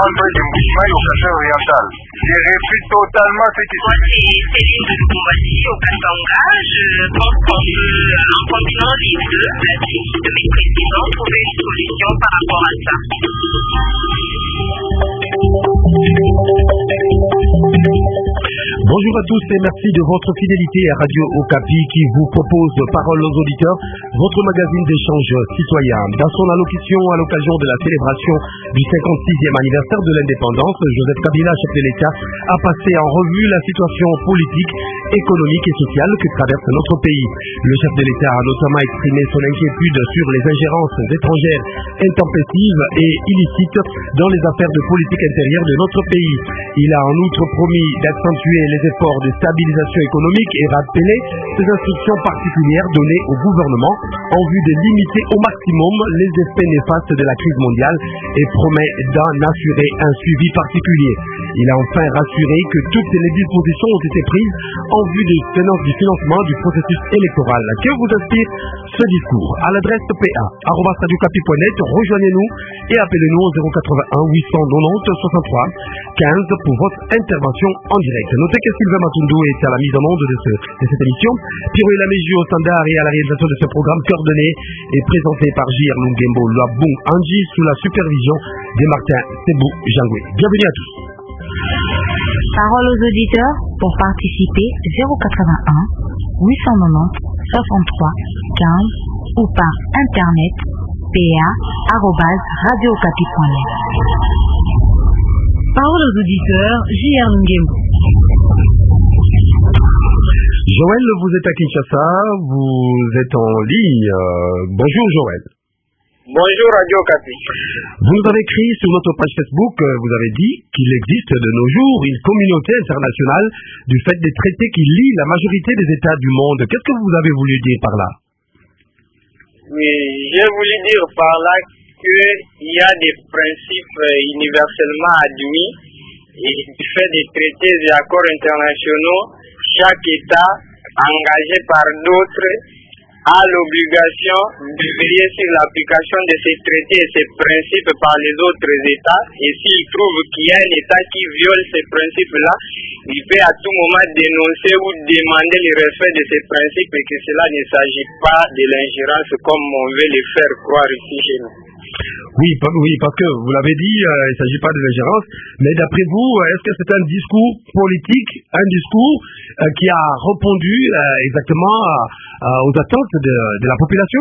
centre du Mbushimai au Kasai oriental. Je réfute totalement ce qui se passe. C'est l'île de Lumbumbashi au Katanga. Je pense qu'on peut, en combinant les deux, la crise de mes présidents, trouver une solution par rapport à ça. Bonjour à tous et merci de votre fidélité à Radio Okapi qui vous propose Parole aux auditeurs, votre magazine d'échange citoyen. Dans son allocution à l'occasion de la célébration du 56e anniversaire de l'indépendance, Joseph Kabila, chef de l'État, a passé en revue la situation politique, économique et sociale que traverse notre pays. Le chef de l'État a notamment exprimé son inquiétude sur les ingérences étrangères intempestives et illicites dans les affaires de politique intérieure de notre pays. Il a en outre promis d'accentuer les efforts de stabilisation économique et rappelé ses instructions particulières données au gouvernement en vue de limiter au maximum les effets néfastes de la crise mondiale et promet d'en assurer un suivi particulier. Il a enfin rassuré que toutes les dispositions ont été prises en vue du financement du processus électoral. Que vous inspire ce discours? À l'adresse pa@radiocapi.net, rejoignez-nous et appelez-nous au 081 890 63 15 pour votre intervention en direct. Notez que Sylvain Matundu est à la mise en onde de cette émission. Pierre Laméju au standard et à la réalisation de ce programme coordonné et présenté par J.R. Lungembo Loabung Anji sous la supervision de Martin Sebou Jangwe. Bienvenue à tous. Parole aux auditeurs pour participer 081 890 63 15 ou par internet pa@radiocapi.net. Parole aux auditeurs, J.R. Lungembo. Joël, vous êtes à Kinshasa, vous êtes en ligne. Bonjour Joël. Bonjour Radio Okapi. Vous nous avez écrit sur notre page Facebook, vous avez dit qu'il existe de nos jours une communauté internationale du fait des traités qui lient la majorité des États du monde. Qu'est-ce que vous avez voulu dire par là? Oui, j'ai voulu dire par là qu'il y a des principes universellement admis et du fait des traités et accords internationaux, chaque État engagé par d'autres a l'obligation de veiller sur l'application de ces traités et ces principes par les autres États. Et s'il trouve qu'il y a un État qui viole ces principes-là, il peut à tout moment dénoncer ou demander le respect de ces principes et que cela ne s'agit pas de l'ingérence comme on veut le faire croire ici chez nous. Oui, parce que vous l'avez dit, il ne s'agit pas de l'ingérence, mais d'après vous, est-ce que c'est un discours politique, un discours qui a répondu exactement aux attentes de la population?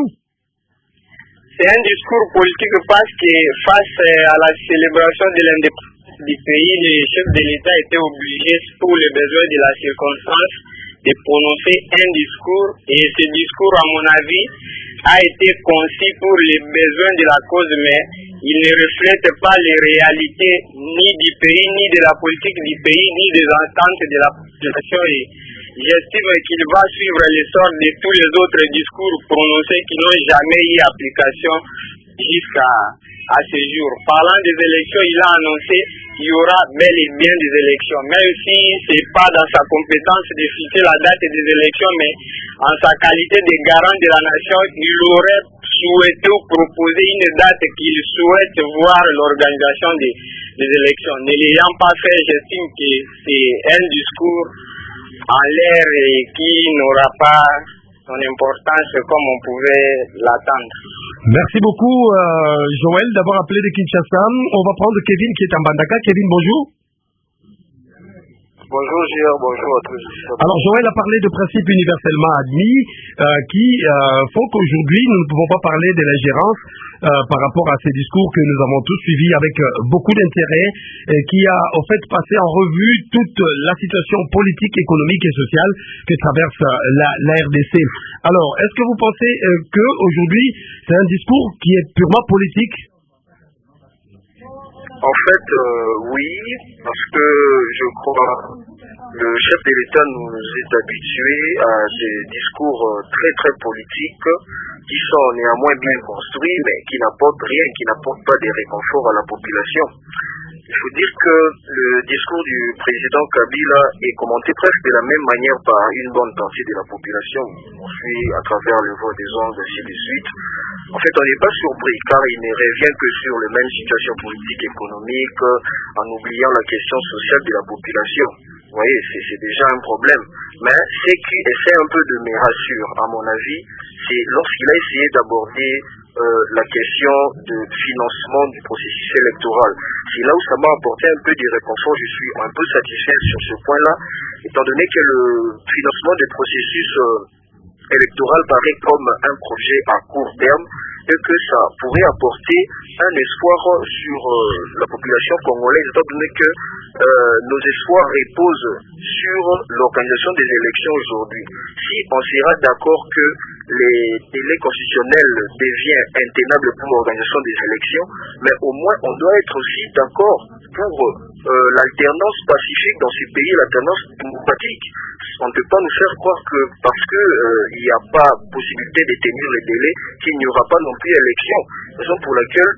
C'est un discours politique parce que face à la célébration de l'indépendance du pays, le chef de l'État était obligé, pour les besoins de la circonstance, de prononcer un discours. Et ce discours, à mon avis, a été conçu pour les besoins de la cause, mais il ne reflète pas les réalités ni du pays, ni de la politique du pays, ni des ententes de la population. Et j'estime qu'il va suivre l'essor de tous les autres discours prononcés qui n'ont jamais eu application jusqu'à ce jour. Parlant des élections, il a annoncé qu'il y aura bel et bien des élections, même si ce n'est pas dans sa compétence de fixer la date des élections, mais en sa qualité de garant de la nation, il aurait souhaité ou proposé une date qu'il souhaite voir l'organisation des élections. Ne l'ayant pas fait, j'estime que c'est un discours en l'air et qui n'aura pas son importance comme on pouvait l'attendre. Merci beaucoup Joël d'avoir appelé de Kinshasa. On va prendre Kevin qui est en Bandaka. Kevin, bonjour. Bonjour Gérard, bonjour à tous. Alors Joël a parlé de principes universellement admis qui font qu'aujourd'hui nous ne pouvons pas parler de l'ingérence par rapport à ces discours que nous avons tous suivis avec beaucoup d'intérêt et qui a en fait passé en revue toute la situation politique, économique et sociale que traverse la RDC. Alors, est-ce que vous pensez qu'aujourd'hui c'est un discours qui est purement politique? En fait, oui, parce que je crois le chef de l'État nous est habitué à des discours très très politiques qui sont néanmoins bien construits mais qui n'apportent rien, qui n'apportent pas de réconfort à la population. Il faut dire que le discours du président Kabila est commenté presque de la même manière par une bonne partie de la population. On suit à travers le vote des ondes, ainsi de suite. En fait, on n'est pas surpris, car il ne revient que sur les mêmes situations politiques et économiques, en oubliant la question sociale de la population. Vous voyez, c'est déjà un problème. Mais ce qui essaie un peu de me rassurer, à mon avis, c'est lorsqu'il a essayé d'aborder la question de financement du processus électoral. C'est là où ça m'a apporté un peu de réconfort. Je suis un peu satisfait sur ce point-là, étant donné que le financement du processus électoral paraît comme un projet à court terme et que ça pourrait apporter un espoir sur la population congolaise, étant donné que nos espoirs reposent sur l'organisation des élections aujourd'hui. Si on sera d'accord que les délais constitutionnels deviennent intenables pour l'organisation des élections, mais au moins on doit être aussi d'accord pour l'alternance pacifique dans ce pays, l'alternance démocratique. On ne peut pas nous faire croire que parce que il n'y a pas possibilité de tenir les délais, qu'il n'y aura pas non plus élection. Raison pour laquelle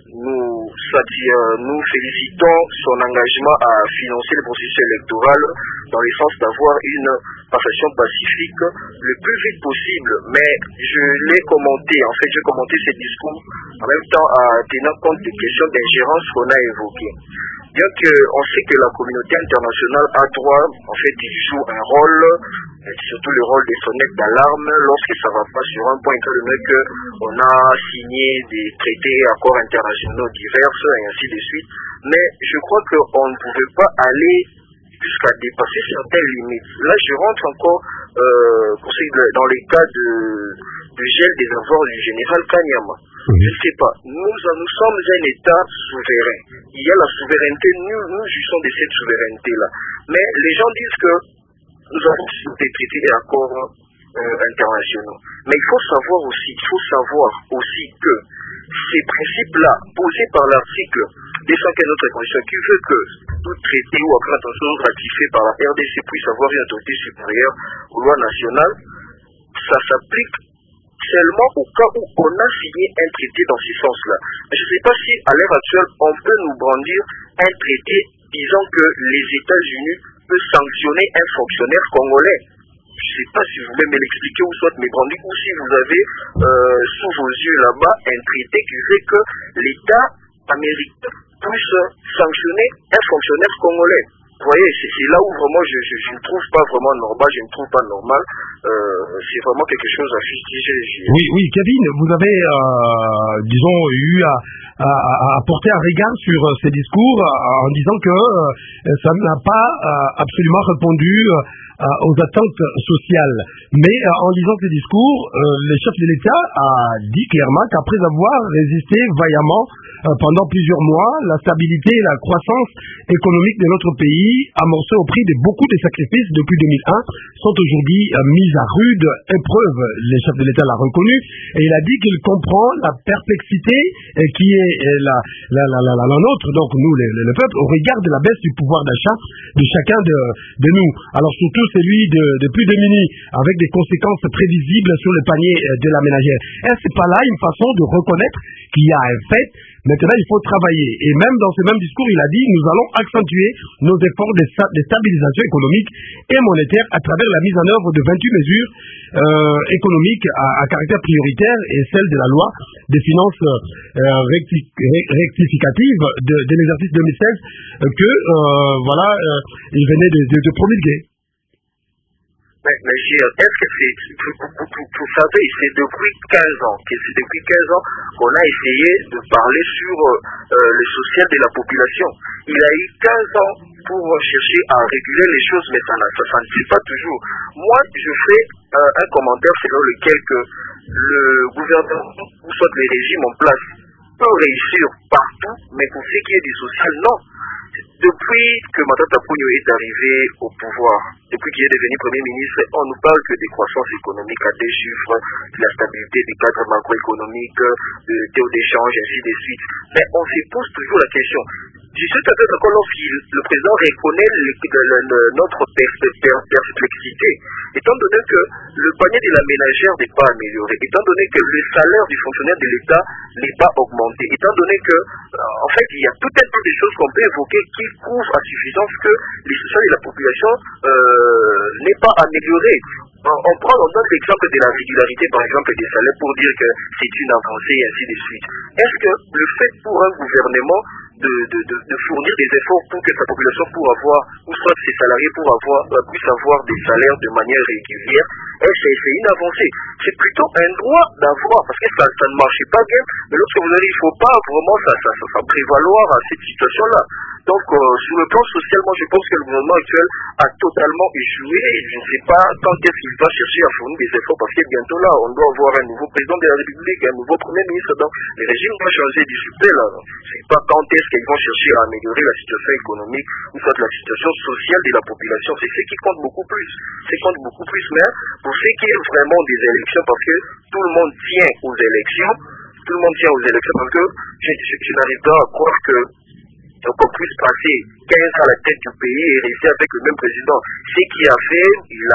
nous félicitons son engagement à financer le processus électoral dans le sens d'avoir une passation pacifique le plus vite possible. Mais je l'ai commenté, en fait j'ai commenté ces discours en même temps tenant compte des questions d'ingérence qu'on a évoquées. Bien qu'on sait que la communauté internationale a droit, en fait, il joue un rôle, surtout le rôle des sonnettes d'alarme lorsque ça va pas sur un point, étant donné qu'on a signé des traités, accords internationaux divers et ainsi de suite. Mais je crois qu'on ne pouvait pas aller jusqu'à dépasser certaines limites. Là, je rentre encore dans les cas de gel des avoirs du général Kanyama. Je ne sais pas. Nous sommes un État souverain. Il y a la souveraineté, nous jouissons de cette souveraineté-là. Mais les gens disent que nous avons des traités et accords internationaux. Mais il faut savoir aussi que ces principes-là, posés par l'article 215 de notre Constitution, qui veut que tout traité ou accord international ratifié par la RDC puisse avoir une autorité supérieure aux lois nationales, ça s'applique seulement au cas où on a signé un traité dans ce sens-là. Je ne sais pas si, à l'heure actuelle, on peut nous brandir un traité disant que les États-Unis peuvent sanctionner un fonctionnaire congolais. Je ne sais pas si vous voulez me l'expliquer ou soit me brandir, ou si vous avez sous vos yeux là-bas un traité qui fait que l'État américain puisse sanctionner un fonctionnaire congolais. Vous voyez, c'est là où vraiment je ne trouve pas vraiment normal, je ne trouve pas normal. C'est vraiment quelque chose à fustiger. Oui, Kevin, vous avez, disons, eu à porter un regard sur ces discours en disant que ça n'a pas absolument répondu aux attentes sociales. Mais en lisant ces discours, le chef de l'État a dit clairement qu'après avoir résisté vaillamment pendant plusieurs mois, la stabilité et la croissance économique de notre pays, amorcée au prix de beaucoup de sacrifices depuis 2001, sont aujourd'hui mises à rude épreuve. Le chef de l'État l'a reconnu et il a dit qu'il comprend la perplexité qui est la nôtre, donc nous, le peuple, au regard de la baisse du pouvoir d'achat de chacun de nous. Alors surtout celui de plus démunis, avec des conséquences prévisibles sur le panier de la ménagère. Est-ce que c'est pas là une façon de reconnaître qu'il y a un fait? Maintenant, il faut travailler. Et même dans ce même discours, il a dit, nous allons accentuer nos efforts de stabilisation économique et monétaire à travers la mise en œuvre de 28 mesures économiques à caractère prioritaire et celle de la loi des finances rectificatives de l'exercice 2016 que, il venait de promulguer. Mais est-ce que vous savez, c'est depuis 15 ans qu'on a essayé de parler sur le social de la population. Il a eu 15 ans pour chercher à réguler les choses, mais ça ne fait pas toujours. Moi, je fais un commentaire selon lequel que le gouvernement, ou soit les régimes en place, peut réussir partout, mais pour ce qui est du social, non. Depuis que Matata Ponyo est arrivé au pouvoir, depuis qu'il est devenu Premier ministre, on nous parle que des croissances économiques à des chiffres, de la stabilité des cadres macroéconomiques, de taux d'échange, ainsi de suite. Mais on se pose toujours la question. Je suis peut-être d'accord lorsque le président reconnaît notre perplexité, étant donné que le panier de la ménagère n'est pas amélioré, étant donné que le salaire du fonctionnaire de l'État n'est pas augmenté, étant donné que, en fait, il y a tout un tas de choses qu'on peut évoquer qui prouvent à suffisance que les sociales de la population n'est pas amélioré. on donne l'exemple de la régularité, par exemple, des salaires pour dire que c'est une avancée et ainsi de suite. Est-ce que le fait pour un gouvernement de fournir des efforts pour que sa population ou soit ses salariés puissent avoir des salaires de manière régulière, c'est une avancée. C'est plutôt un droit d'avoir, parce que ça ne marchait pas bien, mais lorsque vous allez, il ne faut pas vraiment ça prévaloir à cette situation-là. Donc, sur le plan social, moi je pense que le gouvernement actuel a totalement échoué. Je ne sais pas quand est-ce qu'il va chercher à fournir des efforts, parce que bientôt là, on doit avoir un nouveau président de la République, un nouveau premier ministre. Donc, le régime va changer d'issue là. Je ne sais pas quand est-ce qu'ils vont chercher à améliorer la situation économique ou soit la situation sociale de la population. C'est ce qui compte beaucoup plus. Mais pour ce qui est vraiment des élections, parce que tout le monde tient aux élections, parce que je n'arrive pas à croire qu'on puisse passer 15 à la tête du pays et rester avec le même président. Ce qu'il a fait, il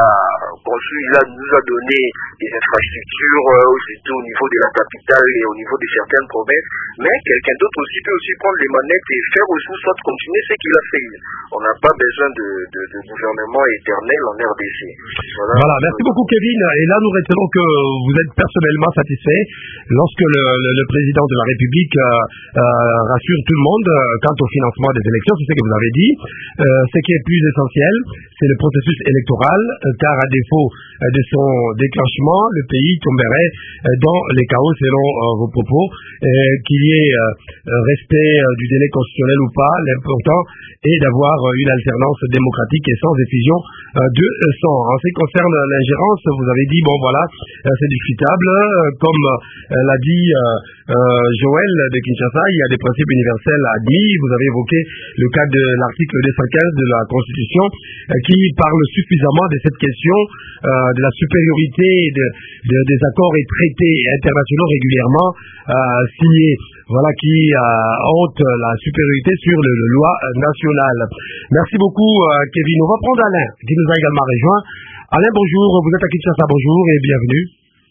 nous a donné des infrastructures, surtout au niveau de la capitale et au niveau de certaines provinces, mais quelqu'un d'autre aussi peut aussi prendre les manettes et faire aussi soit continuer ce qu'il a fait. On n'a pas besoin de gouvernement éternel en RDC. Voilà, merci beaucoup Kevin. Et là, nous retenons que vous êtes personnellement satisfait lorsque le président de la République rassure tout le monde quant au financement des élections. C'est ce que vous avez dit. Ce qui est plus essentiel, c'est le processus électoral, car à défaut de son déclenchement, le pays tomberait dans les chaos selon vos propos. Qu'il y ait respect du délai constitutionnel ou pas, l'important est d'avoir une alternance démocratique et sans effusion de sang. En ce qui concerne l'ingérence, vous avez dit, bon voilà, c'est discutable. Comme l'a dit Joël de Kinshasa, il y a des principes universels admis. Vous avez évoqué le cas de l'article 215 de la Constitution qui parle suffisamment de cette question de la supériorité des accords et traités internationaux régulièrement signés, voilà, qui ôte la supériorité sur les lois nationales. Merci beaucoup Kevin. On va prendre Alain qui nous a également rejoint. Alain, bonjour, vous êtes à Kinshasa, bonjour et bienvenue.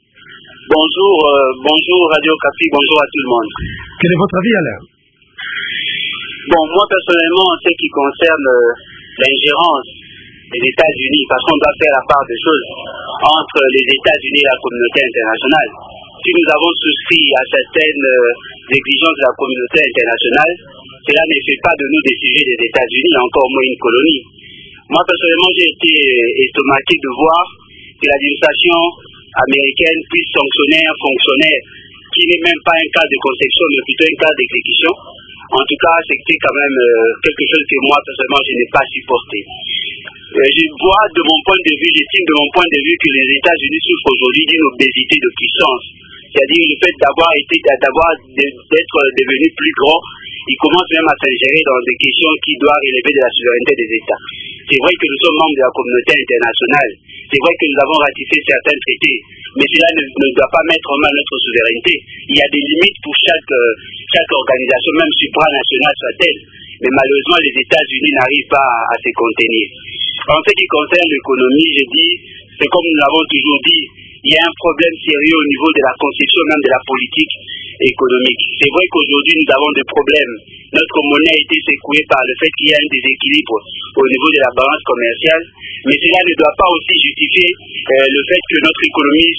Bonjour Radio Okapi, bonjour à tout le monde. Quel est votre avis, Alain? Bon, moi personnellement, en ce qui concerne l'ingérence des États-Unis, parce qu'on doit faire la part des choses entre les États-Unis et la communauté internationale. Si nous avons souscrit à certaines exigences de la communauté internationale, cela ne fait pas de nous des sujets des États-Unis, encore moins une colonie. Moi personnellement, j'ai été estomaqué de voir que l'administration américaine puisse sanctionner un fonctionnaire qui n'est même pas un cas de conception, mais plutôt un cas d'exécution. En tout cas, c'était quand même quelque chose que moi, personnellement, je n'ai pas supporté. Je vois de mon point de vue, j'estime de mon point de vue que les États-Unis souffrent aujourd'hui d'une obésité de puissance. C'est-à-dire le fait d'être devenu plus grand, ils commencent même à s'ingérer dans des questions qui doivent relever de la souveraineté des États. C'est vrai que nous sommes membres de la communauté internationale. C'est vrai que nous avons ratifié certains traités, mais cela ne doit pas mettre en mal notre souveraineté. Il y a des limites pour chaque organisation, même supranationale soit-elle. Mais malheureusement, les États-Unis n'arrivent pas à se contenir. En ce qui concerne l'économie, je dis, c'est comme nous l'avons toujours dit, il y a un problème sérieux au niveau de la conception même de la politique économique. C'est vrai qu'aujourd'hui, nous avons des problèmes. Notre monnaie a été secouée par le fait qu'il y a un déséquilibre au niveau de la balance commerciale, mais cela ne doit pas aussi justifier le fait que notre économie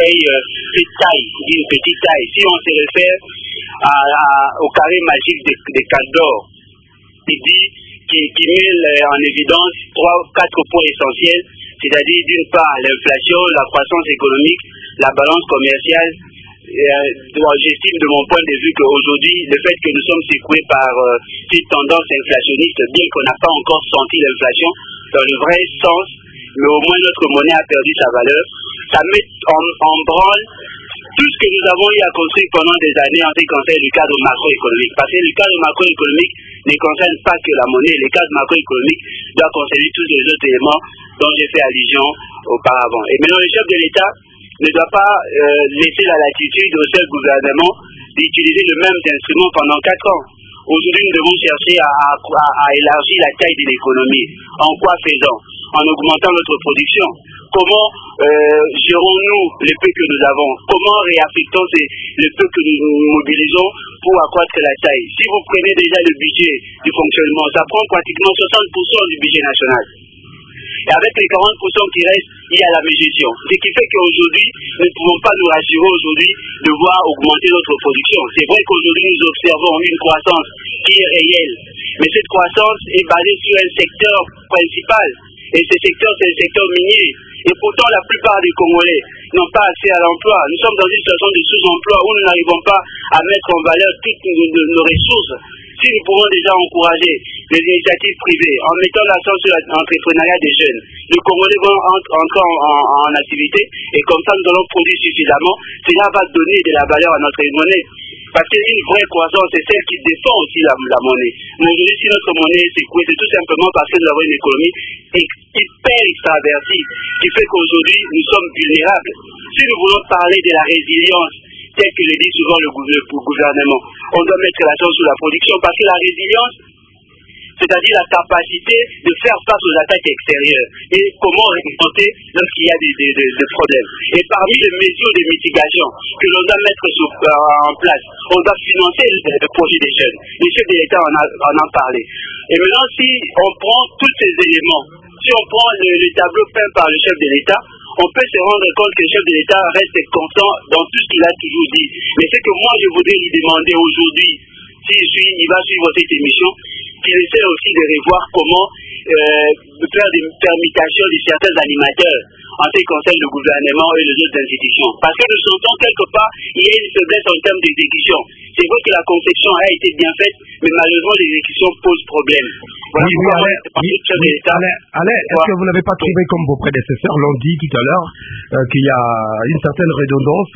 d'une petite taille. Si on se réfère au carré magique des Caldor, qui met en évidence 3-4 points essentiels, c'est-à-dire d'une part l'inflation, la croissance économique, la balance commerciale. J'estime de mon point de vue qu'aujourd'hui, le fait que nous sommes secoués par cette tendance inflationniste, bien qu'on n'a pas encore senti l'inflation dans le vrai sens, mais au moins notre monnaie a perdu sa valeur, ça met en branle tout ce que nous avons eu à construire pendant des années en ce qui concerne le cadre macroéconomique. Parce que le cadre macroéconomique ne concerne pas que la monnaie, le cadre macroéconomique doit concerner tous les autres éléments dont j'ai fait allusion auparavant. Et maintenant, le chef de l'État ne doit pas laisser la latitude au seul gouvernement d'utiliser le même instrument pendant 4 ans. Aujourd'hui, nous devons chercher à élargir la taille de l'économie. En quoi faisant? En augmentant notre production. Comment gérons-nous le peu que nous avons? Comment réaffectons le peu que nous mobilisons pour accroître la taille? Si vous prenez déjà le budget du fonctionnement, ça prend pratiquement 60% du budget national. Et avec les 40% qui restent, il y a la mégestion. Ce qui fait qu'aujourd'hui, nous ne pouvons pas nous rassurer aujourd'hui de voir augmenter notre production. C'est vrai qu'aujourd'hui, nous observons une croissance qui est réelle. Mais cette croissance est basée sur un secteur principal. Et ce secteur, c'est le secteur minier. Et pourtant, la plupart des Congolais n'ont pas accès à l'emploi. Nous sommes dans une situation de sous-emploi où nous n'arrivons pas à mettre en valeur toutes nos ressources. Si nous pouvons déjà encourager les initiatives privées en mettant l'accent sur l'entrepreneuriat des jeunes, les Congolais vont entrer en activité et comme ça nous allons produire suffisamment. Cela va donner de la valeur à notre monnaie. Parce qu'une vraie croissance, c'est celle qui défend aussi la monnaie. Mais aujourd'hui, si notre monnaie est secouée, c'est tout simplement parce que nous avons une économie hyper extravertie, qui fait qu'aujourd'hui, nous sommes vulnérables. Si nous voulons parler de la résilience, tel que le dit souvent le gouvernement, on doit mettre l'accent sur la production, parce que la résilience, c'est-à-dire la capacité de faire face aux attaques extérieures et comment récolter lorsqu'il y a des problèmes. Et parmi les mesures de mitigation que l'on doit mettre en place, on doit financer le projet des jeunes. Le chef de l'État en a parlé. Et maintenant, si on prend tous ces éléments, si on prend le tableau peint par le chef de l'État, on peut se rendre compte que le chef de l'État reste constant dans tout ce qu'il a toujours dit. Mais c'est que moi, je voudrais lui demander aujourd'hui, il va suivre cette émission, qu'il essaie aussi de revoir comment faire des permutations de certains animateurs en ce qui concerne le gouvernement et les autres institutions. Parce que nous sentons quelque part, il y a une faiblesse en termes d'exécution. C'est vrai que la conception a été bien faite, mais malheureusement l'exécution pose problème. Voilà Alain, est-ce que vous n'avez pas trouvé, comme vos prédécesseurs l'ont dit tout à l'heure, qu'il y a une certaine redondance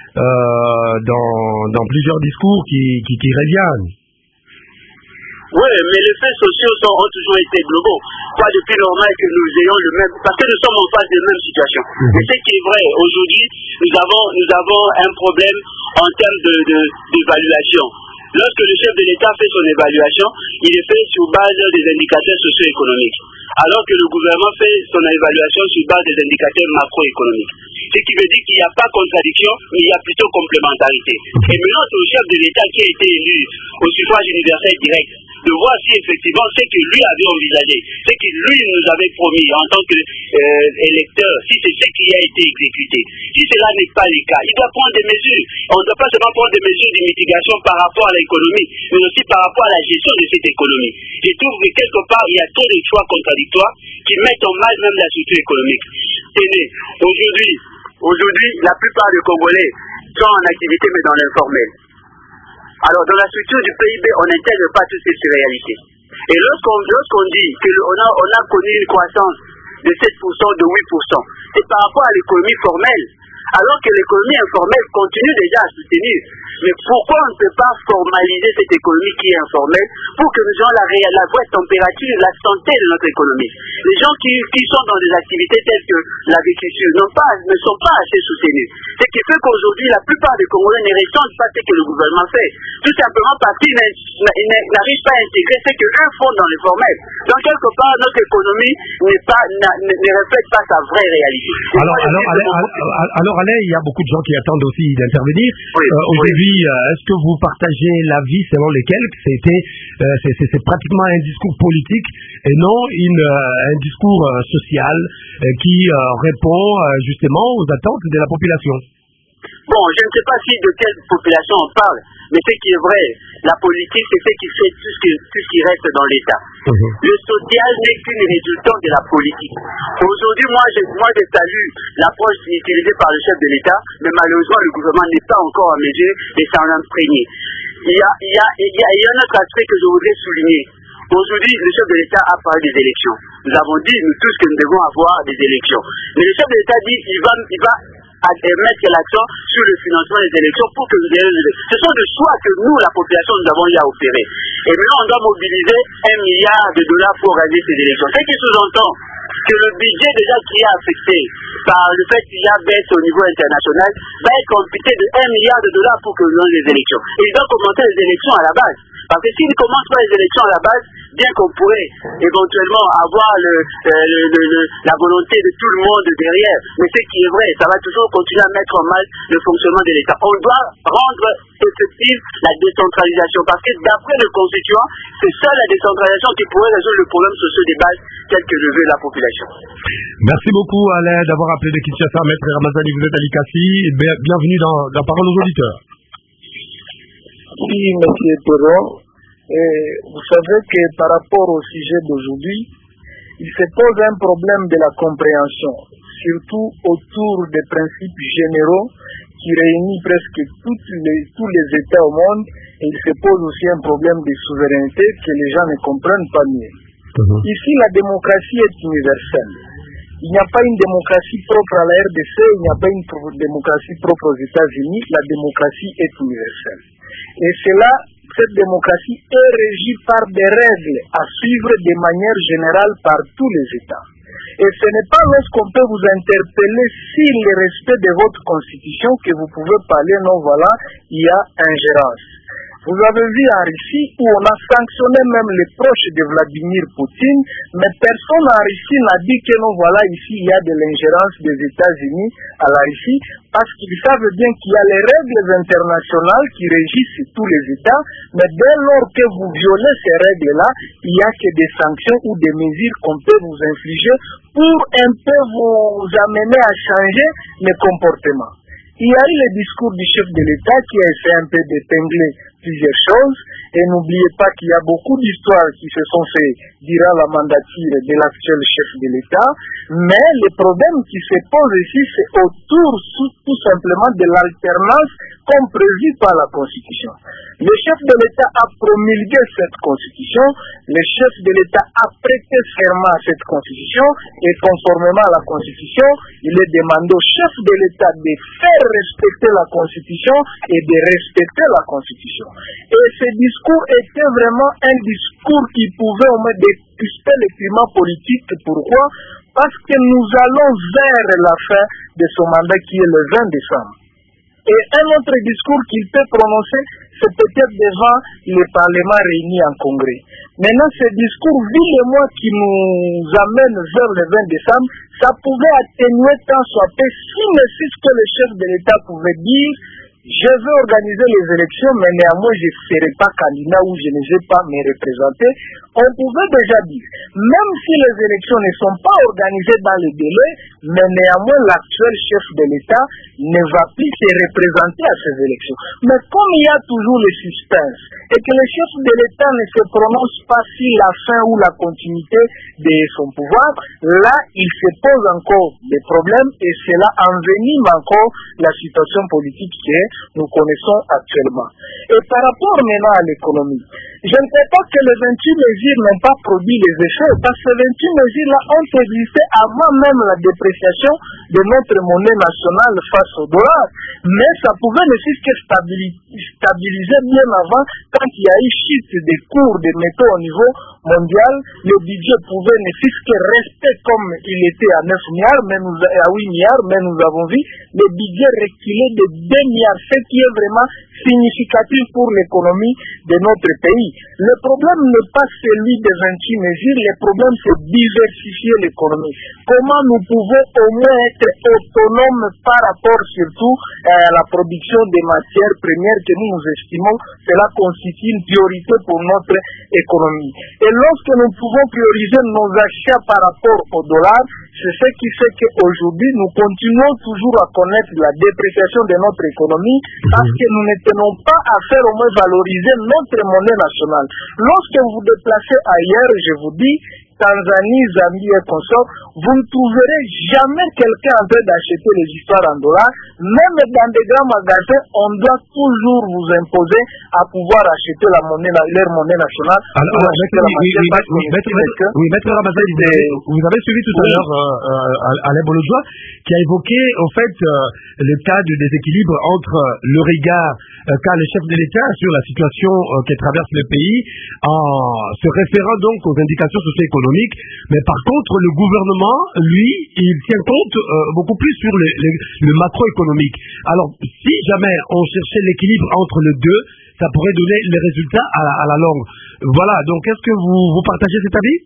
dans plusieurs discours qui reviennent? Oui, mais les faits sociaux ont toujours été globaux. Pas depuis normal que nous ayons le même, parce que nous sommes en face de la même situation. Mais ce qui est vrai, aujourd'hui, nous avons un problème en termes d'évaluation. Lorsque le chef de l'État fait son évaluation, il est fait sur base des indicateurs socio-économiques, alors que le gouvernement fait son évaluation sur base des indicateurs macroéconomiques. Ce qui veut dire qu'il n'y a pas contradiction, mais il y a plutôt complémentarité. Et maintenant, c'est au chef de l'État qui a été élu au suffrage universel direct de voir si effectivement ce que lui avait envisagé, ce que lui nous avait promis en tant qu'électeur, si c'est ce qui a été exécuté. Si cela n'est pas le cas, il doit prendre des mesures. On ne doit pas seulement prendre des mesures de mitigation par rapport à l'économie, mais aussi par rapport à la gestion de cette économie. Je trouve que quelque part, il y a trop de choix contradictoires qui mettent en mal même la structure économique. Tenez, aujourd'hui, la plupart des Congolais sont en activité, mais dans l'informel. Alors, dans la structure du PIB, on n'intègre pas toutes ces réalités. Et lorsqu'on dit qu'on a connu une croissance de 7%, de 8%, c'est par rapport à l'économie formelle, alors que l'économie informelle continue déjà à soutenir. Mais pourquoi on ne peut pas formaliser cette économie qui est informelle pour que nous ayons la vraie température, la santé de notre économie? Les gens qui sont dans des activités telles que l'agriculture ne sont pas assez soutenus. Ce qui fait qu'aujourd'hui, la plupart des Congolais ne ressentent pas ce que le gouvernement fait. Tout simplement parce qu'ils n'arrivent pas à intégrer ce qu'eux font dans le formel. Donc, quelque part, notre économie ne reflète pas sa vraie réalité. Alors, Alain, il y a beaucoup de gens qui attendent aussi d'intervenir. Oui, aujourd'hui, est-ce que vous partagez l'avis selon lequel c'est pratiquement un discours politique et non un discours social qui répond justement aux attentes de la population? Bon, je ne sais pas de quelle population on parle, mais ce qui est vrai, la politique, c'est ce qui fait tout ce qui reste dans l'État. Le social n'est qu'une résultante de la politique. Aujourd'hui, moi, je salue l'approche utilisée par le chef de l'État, mais malheureusement, le gouvernement n'est pas encore en mesure de s'en imprégner. Il y a un autre aspect que je voudrais souligner. Aujourd'hui, le chef de l'État a parlé des élections. Nous avons dit, nous tous, que nous devons avoir des élections. Mais le chef de l'État dit qu'il va mettre l'accent sur le financement des élections pour que nous ayons des élections. Ce sont des choix que nous, la population, nous avons eu à opérer. Et maintenant, on doit mobiliser $1 milliard pour organiser ces élections. Ce qui sous-entend que le budget déjà qui est affecté par le fait qu'il y a baisse au niveau international va être amputé de $1 milliard pour que nous ayons les élections. Et il doit commencer les élections à la base. Parce que s'il ne commence pas les élections à la base, bien qu'on pourrait éventuellement avoir la volonté de tout le monde derrière, mais ce qui est vrai, ça va toujours continuer à mettre en mal le fonctionnement de l'État. On doit rendre effective la décentralisation, parce que d'après le constituant, c'est seule la décentralisation qui pourrait résoudre le problème social des bases tel que le veut la population. Merci beaucoup Alain d'avoir appelé de Kinshasa. Maître Ramazani, vous êtes à l'ICACI. Bienvenue dans Parole aux auditeurs. Oui, monsieur Perron. Vous savez que par rapport au sujet d'aujourd'hui, il se pose un problème de la compréhension, surtout autour des principes généraux qui réunissent presque tous les États au monde, et il se pose aussi un problème de souveraineté que les gens ne comprennent pas mieux. Ici, la démocratie est universelle. Il n'y a pas une démocratie propre à la RDC, il n'y a pas une démocratie propre aux États-Unis, la démocratie est universelle. Et cette démocratie est régie par des règles à suivre de manière générale par tous les États. Et ce n'est pas lorsqu'on peut vous interpeller sur le respect de votre constitution que vous pouvez parler, non, voilà, il y a ingérence. Vous avez vu en Russie où on a sanctionné même les proches de Vladimir Poutine, mais personne en Russie n'a dit que non, voilà, ici il y a de l'ingérence des États-Unis à la Russie, parce qu'ils savent bien qu'il y a les règles internationales qui régissent tous les États, mais dès lors que vous violez ces règles-là, il n'y a que des sanctions ou des mesures qu'on peut vous infliger pour un peu vous amener à changer les comportements. Il y a eu le discours du chef de l'État qui a essayé un peu d'épingler plusieurs choses, et n'oubliez pas qu'il y a beaucoup d'histoires qui se sont faites durant la mandature de l'actuel chef de l'État, mais le problème qui se pose ici, c'est autour tout simplement de l'alternance comme prévu par la Constitution. Le chef de l'État a promulgué cette Constitution, le chef de l'État a prêté serment à cette Constitution, et conformément à la Constitution, il est demandé au chef de l'État de faire respecter la Constitution et de respecter la Constitution. Et ce discours était vraiment un discours qui pouvait au moins dépister le climat politique. Pourquoi? Parce que nous allons vers la fin de son mandat qui est le 20 décembre. Et un autre discours qu'il peut prononcer, c'est peut-être devant le Parlement réuni en Congrès. Maintenant, ce discours, vu le mois qui nous amène vers le 20 décembre, ça pouvait atténuer tant soit peu, si ne fût que le chef de l'État pouvait dire: je veux organiser les élections, mais néanmoins je ne serai pas candidat ou je ne vais pas me représenter. On pouvait déjà dire, même si les élections ne sont pas organisées dans les délais, mais néanmoins l'actuel chef de l'État ne va plus se représenter à ces élections. Mais comme il y a toujours le suspense, et que le chef de l'État ne se prononce pas sur la fin ou la continuité de son pouvoir, là il se pose encore des problèmes, et cela envenime encore la situation politique que nous connaissons actuellement. Et par rapport maintenant à l'économie, je ne sais pas que les 28 mesures n'ont pas produit les effets, parce que les 28 mesures-là ont existé avant même la dépréciation de notre monnaie nationale face au dollar. Mais ça pouvait ne fût que stabiliser bien avant, quand il y a eu chute des cours des métaux au niveau mondial, le budget pouvait ne fût que rester comme il était à 9 milliards, à 8 milliards, mais nous avons vu le budget reculer de 2 milliards, ce qui est vraiment significatif pour l'économie de notre pays. Le problème n'est pas celui des 28 mesures, le problème c'est diversifier l'économie. Comment nous pouvons au moins être autonomes par rapport surtout à la production des matières premières que nous estimons, cela constitue une priorité pour notre économie. Et lorsque nous pouvons prioriser nos achats par rapport au dollar, c'est ce qui fait qu'aujourd'hui nous continuons toujours à connaître la dépréciation de notre économie, parce que nous ne tenons pas à faire au moins valoriser notre monnaie nationale. Lorsque vous vous déplacez ailleurs, je vous dis, Tanzanie, Zambie et consorts, vous ne trouverez jamais quelqu'un en train d'acheter les histoires en dollars. Même dans des grands magasins, on doit toujours vous imposer à pouvoir acheter leur monnaie nationale. Maître Ramazani, vous avez suivi tout à l'heure Alain Bolodjoa qui a évoqué au fait le cas du déséquilibre entre le regard qu'a le chef de l'État sur la situation que traverse le pays en se référant donc aux indications socio-économiques. Mais par contre, le gouvernement, lui, il tient compte beaucoup plus sur le macroéconomique. Alors, si jamais on cherchait l'équilibre entre les deux, ça pourrait donner les résultats à la longue. Voilà, donc est-ce que vous partagez cet avis?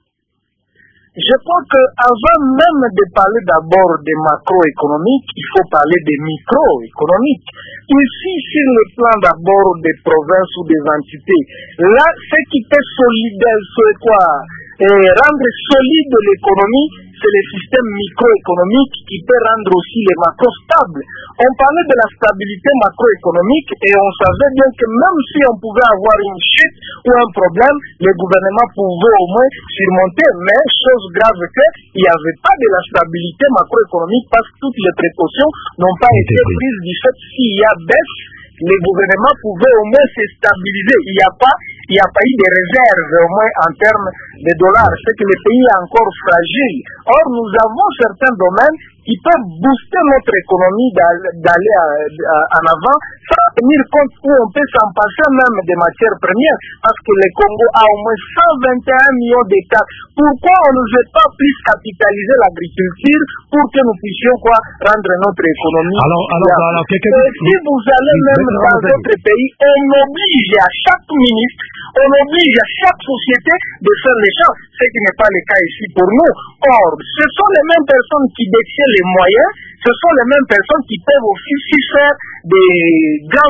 Je crois qu'avant même de parler d'abord des macroéconomiques, il faut parler des microéconomiques. Ici, sur le plan d'abord des provinces ou des entités, là, ce qui fait solidaire, c'est quoi? Rendre solide l'économie, c'est le système microéconomique qui peut rendre aussi les macros stables. On parlait de la stabilité macroéconomique et on savait bien que même si on pouvait avoir une chute ou un problème, le gouvernement pouvait au moins surmonter. Mais chose grave qu'il n'y avait pas de la stabilité macroéconomique parce que toutes les précautions n'ont pas été prises du fait s'il y a baisse, les gouvernements pouvaient au moins se stabiliser. Il n'y a pas eu de réserve au moins en termes de dollars. C'est que le pays est encore fragile. Or, nous avons certains domaines qui peuvent booster notre économie d'aller en avant sans tenir compte où on peut s'en passer même des matières premières parce que le Congo a au moins 121 millions d'hectares. Pourquoi on ne veut pas plus capitaliser l'agriculture pour que nous puissions rendre notre économie? Alors, si vous allez même dans d'autres pays, on oblige à chaque ministre, on oblige à chaque société de faire les choses, ce qui n'est pas le cas ici pour nous. Or, ce sont les mêmes personnes qui détiennent les moyens, ce sont les mêmes personnes qui peuvent aussi faire des grands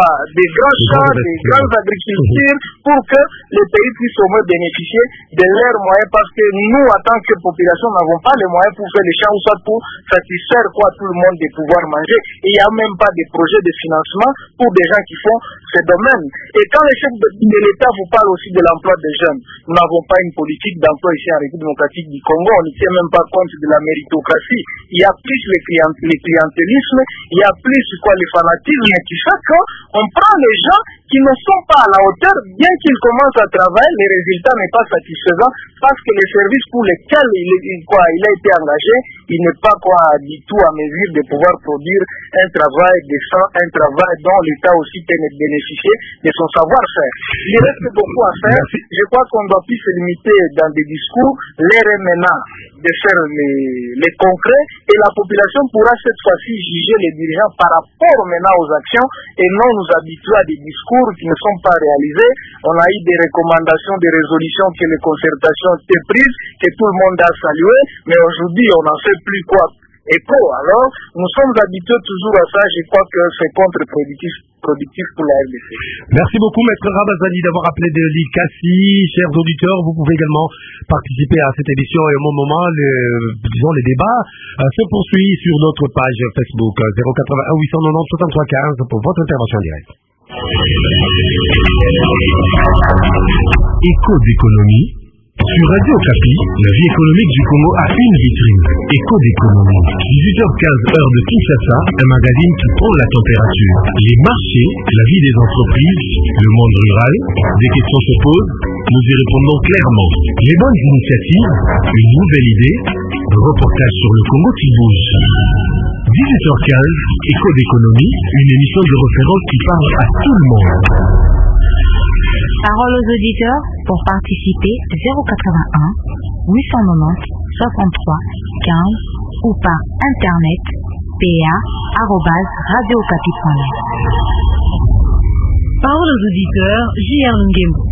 champs, des grandes agricultures pour que les pays puissent au moins bénéficier de leurs moyens parce que nous, en tant que population, n'avons pas les moyens pour faire les champs ou soit pour satisfaire tout le monde de pouvoir manger. Et il n'y a même pas de projet de financement pour des gens qui font ce domaine. Et quand les chefs de l'État vous parlent aussi de l'emploi des jeunes, nous n'avons pas une politique d'emploi ici en République démocratique du Congo, on ne tient même pas compte de la méritocratie. Il y a plus le clientélisme, il y a plus le fanatisme qui fait qu'on prend les gens qui ne sont pas à la hauteur, bien qu'ils commencent à travailler, les résultats n'est pas satisfaisant parce que les services pour lesquels il a été engagé, il n'est pas du tout à mesure de pouvoir produire un travail décent, un travail dont l'État aussi peut bénéficier de son savoir-faire. Il reste beaucoup à faire. Je crois qu'on doit plus se limiter dans des discours, les remenants de faire les concrets et la population pourra cette fois-ci juger les dirigeants par rapport maintenant aux actions et non nous habituer à des discours qui ne sont pas réalisés. On a eu des recommandations, des résolutions que les concertations étaient prises, que tout le monde a salué, mais aujourd'hui on n'en fait plus écho. Alors, nous sommes habitués toujours à ça, je crois que c'est contre-productif pour la RDC. Merci beaucoup, Maître Rabazani, d'avoir appelé de l'île Kassi. Chers auditeurs, vous pouvez également participer à cette émission et au moment, les débats se poursuivent sur notre page Facebook 081 890 63 15 pour votre intervention directe. Écho d'économie. Sur Radio Okapi, la vie économique du Congo a une vitrine. Écho d'économie. 18h15 heure de Kinshasa, un magazine qui prend la température. Les marchés, la vie des entreprises, le monde rural, des questions se posent, nous y répondons clairement. Les bonnes initiatives, une nouvelle idée, un reportage sur le Congo qui bouge. 18h15, Écho d'économie, une émission de référence qui parle à tout le monde. Parole aux auditeurs pour participer 081 890 63 15 ou par internet pa@radiocapi.net. Parole aux auditeurs JR Ngembo.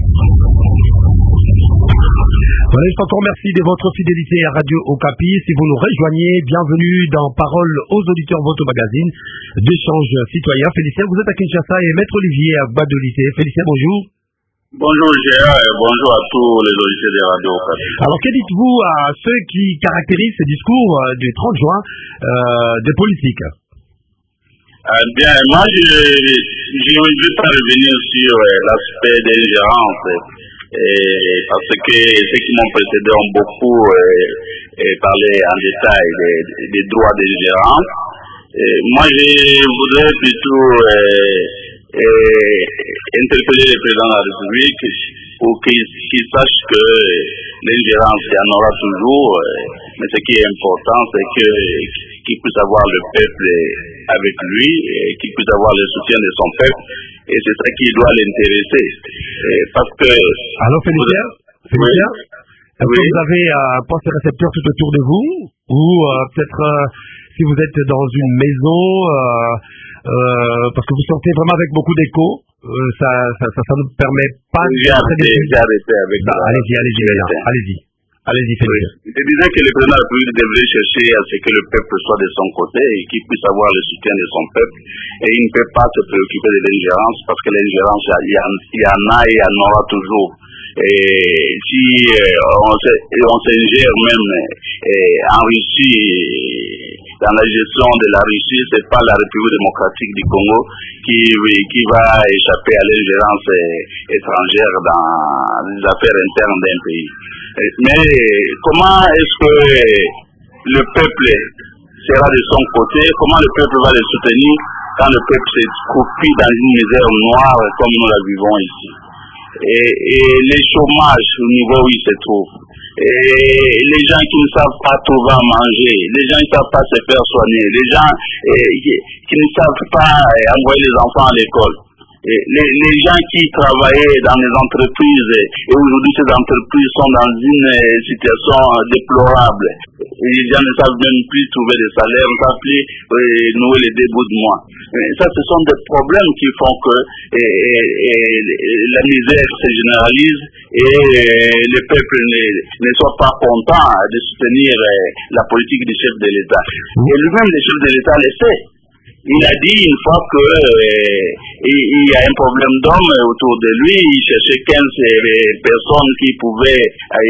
Voilà, je t'entends, merci de votre fidélité à Radio Okapi. Si vous nous rejoignez, bienvenue dans Parole aux auditeurs, votre magazine d'échange citoyen. Félicien, vous êtes à Kinshasa et Maître Olivier à Guadeloupe. Félicien, bonjour. Bonjour Gérard et bonjour à tous les auditeurs de Radio Okapi. Alors, que dites-vous à ceux qui caractérisent ce discours du 30 juin de politique? Bien, moi je ne veux pas revenir sur l'aspect des ingérence parce que ceux qui m'ont précédé ont beaucoup parlé en détail des droits des ingérence. Moi je voudrais plutôt interpeller le président de la République pour qu'il sache que l'ingérence, il y en aura toujours, mais ce qui est important, c'est qu'il puisse avoir le peuple avec lui, qu'il puisse avoir le soutien de son peuple, et c'est ça qui doit l'intéresser. Parce que... Alors Félicien, est-ce que vous avez un poste récepteur tout autour de vous? ou peut-être si vous êtes dans une maison, parce que vous sortez vraiment avec beaucoup d'écho, ça ne permet pas de... J'ai arrêté avec ça. Allez-y, Félix. Je disais que le président de la République devrait chercher à ce que le peuple soit de son côté et qu'il puisse avoir le soutien de son peuple. Et il ne peut pas se préoccuper de l'ingérence parce que l'ingérence, il y en a et il y en aura toujours. Et si on s'ingère même en Russie, dans la gestion de la Russie, c'est pas la République démocratique du Congo qui va échapper à l'ingérence étrangère dans les affaires internes d'un pays. Mais comment est-ce que le peuple sera de son côté? Comment le peuple va le soutenir quand le peuple se croupit dans une misère noire comme nous la vivons ici? Et les chômages au niveau où ils se trouvent, et les gens qui ne savent pas trouver à manger, les gens qui ne savent pas se faire soigner, les gens qui ne savent pas envoyer les enfants à l'école, les gens qui travaillaient dans les entreprises et aujourd'hui ces entreprises sont dans une situation déplorable. Les gens ne savent même plus trouver des salaires, ne savent plus nouer les débuts de mois. Ça, ce sont des problèmes qui font que la misère se généralise et le peuple ne soit pas content de soutenir la politique du chef de l'État. Et lui-même, le chef de l'État le sait. Il a dit une fois que il y a un problème d'hommes autour de lui, il cherchait 15 personnes qui pouvaient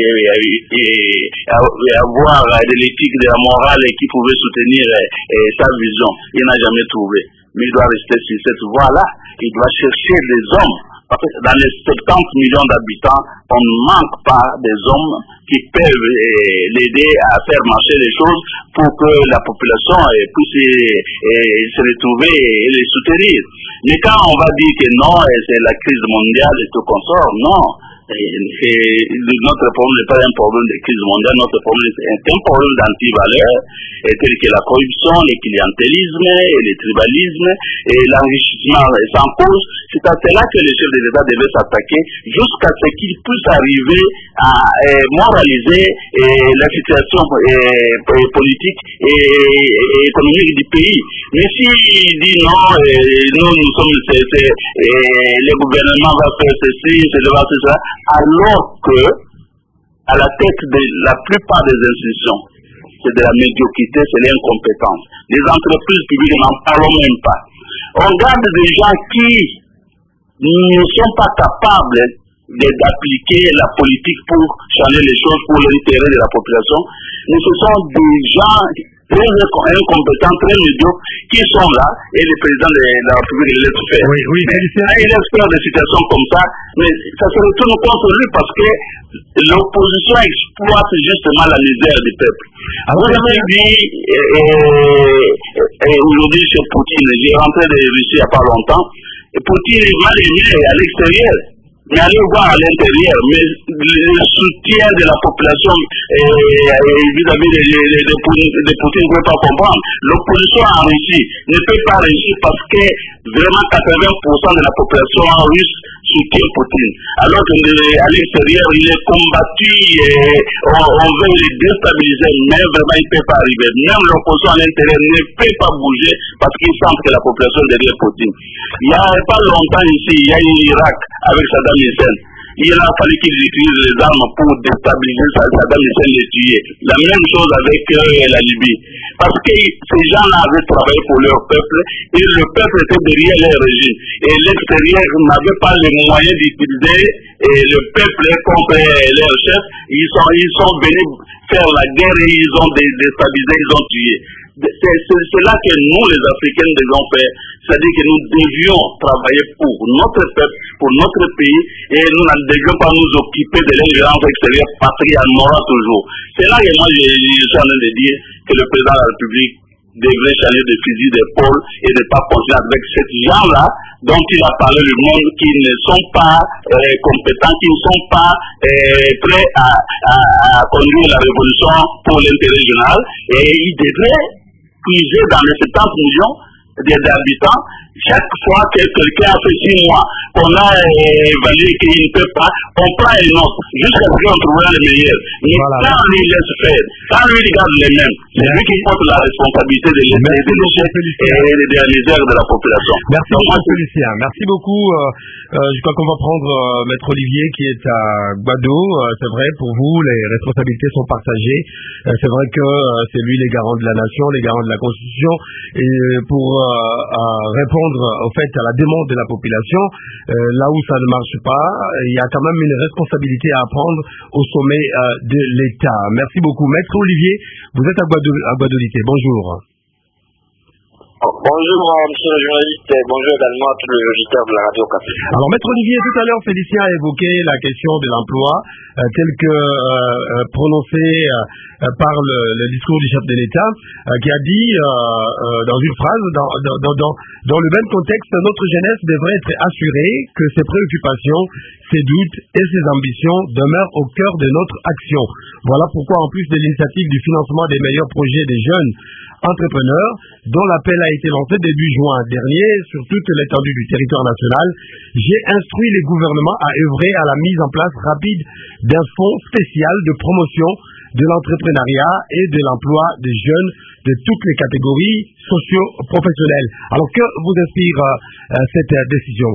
avoir de l'éthique, de la morale et qui pouvaient soutenir sa vision. Il n'a jamais trouvé. Mais il doit rester sur cette voie-là. Il doit chercher des hommes. Parce que dans les 70 millions d'habitants, on ne manque pas des hommes qui peuvent l'aider à faire marcher les choses pour que la population puisse se retrouver et les soutenir. Mais quand on va dire que non, c'est la crise mondiale et tout consort, non. Notre problème n'est pas un problème de crise mondiale, notre problème est un problème d'antivaleurs, tel que la corruption, le clientélisme, le tribalisme et l'enrichissement sans cause. C'est à cela que les chefs de l'État devaient s'attaquer jusqu'à ce qu'ils puissent arriver à moraliser la situation politique et économique du pays. Mais s'il dit non, nous sommes le gouvernement va faire ceci, cela, alors que à la tête de la plupart des institutions, c'est de la médiocrité, c'est l'incompétence. Les entreprises publiques n'en parlons même pas. On garde des gens qui ne sont pas capables d'appliquer la politique pour changer les choses pour l'intérêt de la population, mais ce sont des gens très incompétents, très médiocres, qui sont là, et le président de la République les laisse faire. Il laisse faire des situations comme ça, mais ça se retourne contre lui parce que l'opposition exploite justement la misère du peuple. Vous avez dit, aujourd'hui chez Poutine, j'ai rentré de Russie il n'y a pas longtemps, et Poutine est mal aimé à l'extérieur. Mais allez voir à l'intérieur, mais le soutien de la population vis-à-vis de Poutine ne peut pas comprendre. L'opposition en Russie ne peut pas réussir parce que vraiment 80% de la population russe soutient Poutine. Alors qu'à l'extérieur, il est combattu et on veut le déstabiliser, mais vraiment il ne peut pas arriver. Même l'opposition à l'intérieur ne peut pas bouger parce qu'ils sentent que la population est derrière Poutine. Il n'y a pas longtemps ici, il y a eu l'Irak avec Saddam Hussein. Il a fallu qu'ils utilisent les armes pour déstabiliser Saddam Hussein et les tuer. La même chose avec la Libye. Parce que ces gens-là avaient travaillé pour leur peuple et le peuple était derrière leur régime. Et l'extérieur n'avait pas les moyens d'utiliser le peuple contre leur chef. Ils sont venus faire la guerre et ils ont déstabilisé, ils ont tué. C'est là que nous, les Africains, devons faire. C'est-à-dire que nous devions travailler pour notre peuple, pour notre pays, et nous ne devions pas nous occuper de l'ingérence extérieure parce qu'il y en aura toujours. C'est là que moi, je suis en train de dire que le président de la République devrait changer de fusil d'épaule et de ne pas continuer avec ces gens-là dont il a parlé le monde, qui ne sont pas compétents, qui ne sont pas prêts à conduire la révolution pour l'intérêt général, et il devrait puiser dans les 70 millions d'habitants Chaque fois que quelqu'un a fait 6 mois, qu'on a évalué qu'il ne peut pas, on prend une note jusqu'à ce qu'on trouvera le meilleur. Mais quand on les laisse faire, quand lui regarde les mêmes, c'est lui qui porte la responsabilité de l'échec et des misères de la population. Merci beaucoup, Félicien. Merci beaucoup. Je crois qu'on va prendre Maître Olivier qui est à Gbado. C'est vrai, pour vous, les responsabilités sont partagées. C'est vrai que c'est lui les garants de la nation, les garants de la Constitution. Et pour répondre au fait à la demande de la population, là où ça ne marche pas, il y a quand même une responsabilité à prendre au sommet de l'État. Merci beaucoup. Maître Olivier, vous êtes à Gbadolité. Bonjour. Bonjour monsieur le journaliste et bonjour également à tous les auditeurs de la radio Okapi. Alors Maître Olivier, tout à l'heure Félicien a évoqué la question de l'emploi tel que prononcé par le discours du chef de l'État qui a dit dans une phrase, dans le même contexte, notre jeunesse devrait être assurée que ses préoccupations, ses doutes et ses ambitions demeurent au cœur de notre action. Voilà pourquoi en plus de l'initiative du financement des meilleurs projets des jeunes entrepreneurs, dont l'appel a été lancé début juin dernier sur toute l'étendue du territoire national, j'ai instruit les gouvernements à œuvrer à la mise en place rapide d'un fonds spécial de promotion de l'entrepreneuriat et de l'emploi des jeunes de toutes les catégories socio-professionnelles. Alors que vous inspire cette décision?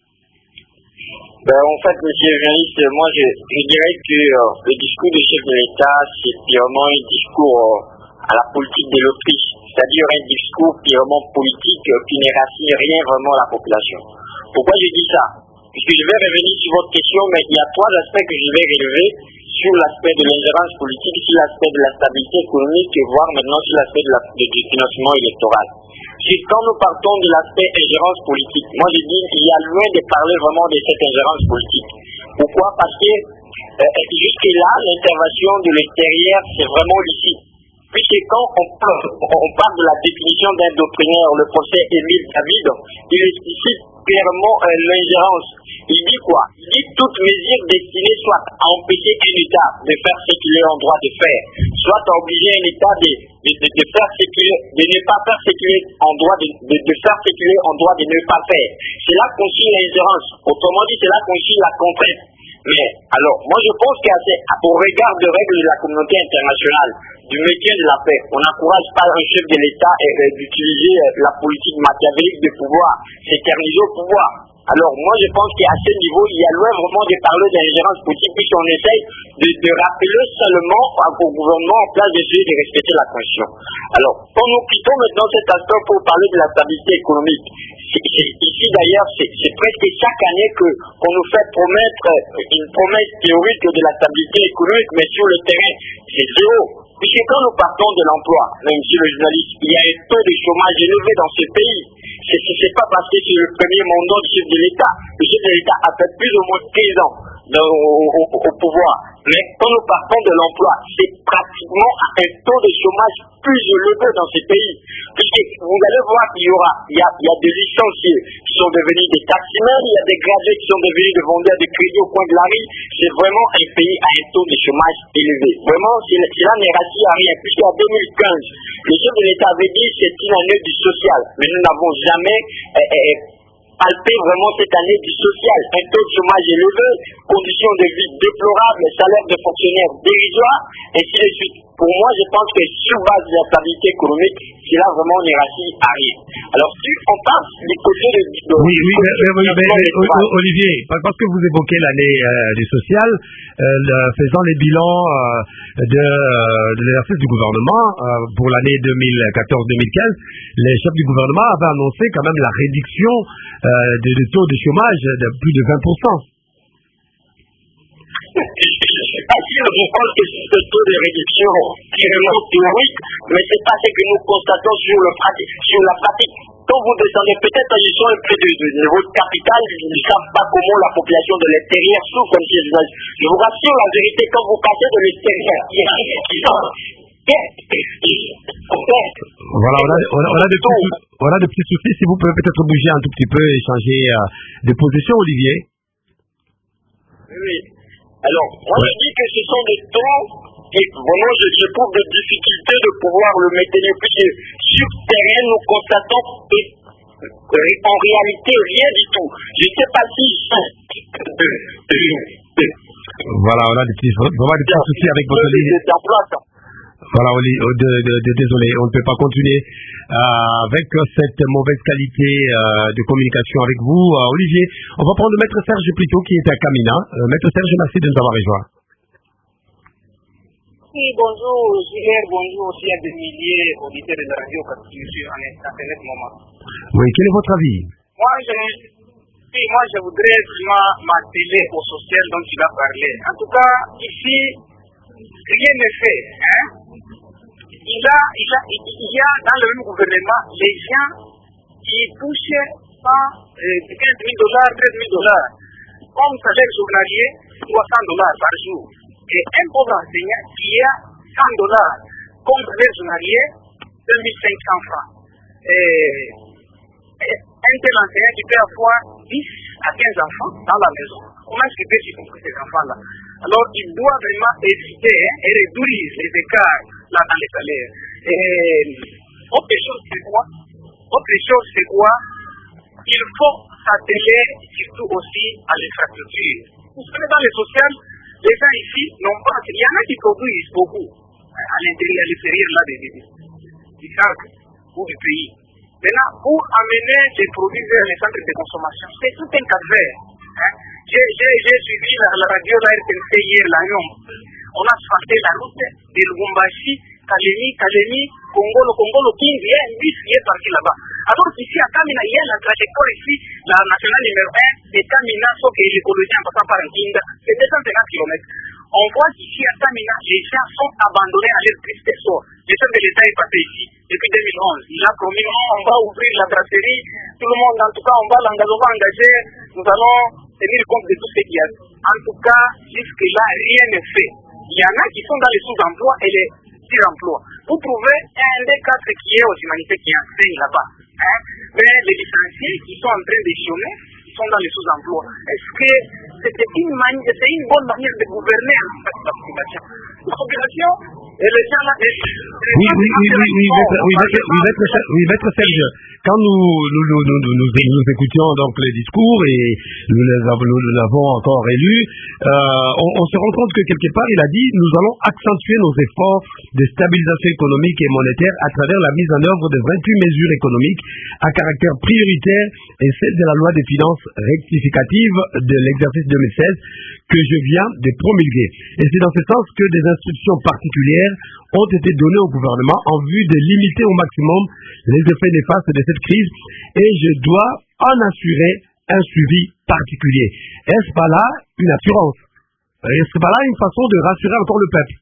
En fait, monsieur le journaliste, moi je dirais que le discours du chef de l'État, c'est purement un discours à la politique de l'Autriche, c'est-à-dire un discours purement politique qui ne rassure rien vraiment à la population. Pourquoi je dis ça? Puisque je vais revenir sur votre question, mais il y a 3 aspects que je vais relever sur l'aspect de l'ingérence politique, sur l'aspect de la stabilité économique et voire maintenant sur l'aspect du financement électoral. C'est quand nous partons de l'aspect ingérence politique, moi je dis qu'il y a loin de parler vraiment de cette ingérence politique. Pourquoi? Parce que jusque-là, l'intervention de l'extérieur, c'est vraiment licite. Puisque quand on parle de la définition d'un doctrinaire, le procès Émile David, il explicite clairement l'ingérence. Il dit quoi? Il dit toute mesure destinée soit à empêcher un État de faire ce qu'il est en droit de faire, soit à obliger un État de faire ce qu'il est, de ne pas faire ce qu'il est en droit de faire ce qu'il est en droit de ne pas faire. C'est là qu'on suit l'ingérence. Autrement dit, c'est là qu'on suit la contrainte. Mais, alors, moi je pense qu'au regard de règles de la communauté internationale, du maintien de la paix, on n'encourage pas un chef de l'État d'utiliser la politique machiavélique de pouvoir, s'éterniser au pouvoir. Alors, moi je pense qu'à ce niveau, il y a loin vraiment de parler d'ingérence politique, puisqu'on essaye de rappeler seulement au gouvernement en place d'essayer de respecter la Constitution. Alors, quand nous quittons maintenant cet aspect pour parler de la stabilité économique, ici d'ailleurs, c'est presque chaque année qu'on nous fait promettre une promesse théorique de la stabilité économique, mais sur le terrain, c'est zéro. Puisque quand nous partons de l'emploi, monsieur le journaliste, il y a un taux de chômage élevé dans ce pays. C'est pas parce que c'est le premier mandat du chef de l'État. Le chef de l'État a fait plus ou moins 15 ans au pouvoir. Mais quand nous partons de l'emploi, c'est pratiquement un taux de chômage plus élevé dans ce pays. Puisque vous allez voir qu'il y a des licenciés qui sont devenus des taximens, il y a des gradués qui sont devenus des vendeurs de crédit au coin de la rue. C'est vraiment un pays à un taux de chômage élevé. Vraiment, cela n'est rassis à rien. Puisqu'en 2015, le chef de l'État avait dit que c'est une année du social. Mais nous n'avons jamais palpé vraiment cette année du social. Un taux de chômage élevé, conditions de vie déplorables, salaires de fonctionnaires dérisoires, ainsi de suite. Pour moi, je pense que sur base de la stabilité économique, cela vraiment n'est rassis à rien. Alors, si on passe du côté de... Oui, Olivier, parce que vous évoquez l'année du social, faisant les bilans de l'exercice du gouvernement pour l'année 2014-2015, les chefs du gouvernement avaient annoncé quand même la réduction du taux de chômage de plus de 20%. Je pense que c'est ce taux de réduction qui est vraiment théorique, mais c'est pas ce que nous constatons sur la pratique. Quand vous descendez peut-être en gestion un peu du niveau de capital, ils ne savent pas comment la population de l'extérieur souffre comme si je vous rassure la vérité, quand vous passez de l'extérieur, voilà, on a des petits soucis. Si vous pouvez peut-être bouger un tout petit peu et changer de position, Olivier. Oui. Alors, moi je dis que ce sont des taux et vraiment j'éprouve des difficultés de pouvoir le maintenir, puisque sur terrain nous constatons que En réalité, rien du tout. Je ne sais pas si... Voilà, on a des petits soucis avec votre ligne. Voilà, désolé, on ne peut pas continuer avec cette mauvaise qualité de communication avec vous. Olivier, on va prendre Maître Serge plutôt qui est à Kamina. Maître Serge, merci de nous avoir rejoints. Oui, bonjour Gilles, bonjour aussi à des milliers d'auditeurs de la radio sur Internet moment. Oui, quel est votre avis? Moi, je voudrais vraiment m'atteler au social dont tu as parlé. En tout cas, ici, rien n'est fait. Hein? Il y a dans le même gouvernement les gens qui touchent 15 000 $, 13 000 $, comme salaire journalier, 300 $ par jour. Et un pauvre enseignant qui a 100 $, comme salaire journalier, 2500 francs. Un tel enseignant qui peut avoir 10 à 15 enfants dans la maison. Comment est-ce qu'il peut supporter ces enfants-là? Alors, il doit vraiment éviter et réduire les écarts là dans les salaires. Et autre chose, c'est quoi? Il faut s'atteler surtout aussi à l'infrastructure. Vous savez, dans les sociales, les gens ici n'ont pas... Il y en a qui produisent beaucoup à l'extérieur là du centre ou du pays. Maintenant, pour amener les produits vers les centres de consommation, c'est tout un calvaire. Hein? J'ai suivi la radio, la RTNC hier, la Lyon. On a asphalté la route de Lubumbashi, Kalemi, Congolo, King, il y a un bus qui est parti là-bas. Alors qu'ici à Kamina, il y a la trajectoire ici, la nationale numéro 1 de Kamina, sauf que l'écologie en passant par un Kinda, c'est 250 km. On voit qu'ici à Kamina, les gens sont abandonnés à leur triste sort. Le chef de l'État est passé ici depuis 2011. Il a promis, on va ouvrir la brasserie, tout le monde, en tout cas, on va engager, nous allons tenir compte de tout ce qu'il y a. En tout cas, jusque-là, rien n'est fait. Il y en a qui sont dans les sous-emplois et les sur-emplois. Vous trouvez un des 4 qui est aux humanités qui enseigne là-bas. Hein? Mais les licenciés qui sont en train de chômer sont dans les sous-emplois. Est-ce que c'est une bonne manière de gouverner la population? La population et les gens là... Oui, maître Serge. Quand nous écoutions donc les discours et nous l'avons encore élu, on se rend compte que quelque part il a dit nous allons accentuer nos efforts de stabilisation économique et monétaire à travers la mise en œuvre de 28 mesures économiques à caractère prioritaire et celle de la loi des finances rectificative de l'exercice 2016 que je viens de promulguer. Et c'est dans ce sens que des instructions particulières ont été données au gouvernement en vue de limiter au maximum les effets néfastes de cette crise et je dois en assurer un suivi particulier. Est-ce pas là une assurance? Est-ce pas là une façon de rassurer encore le peuple?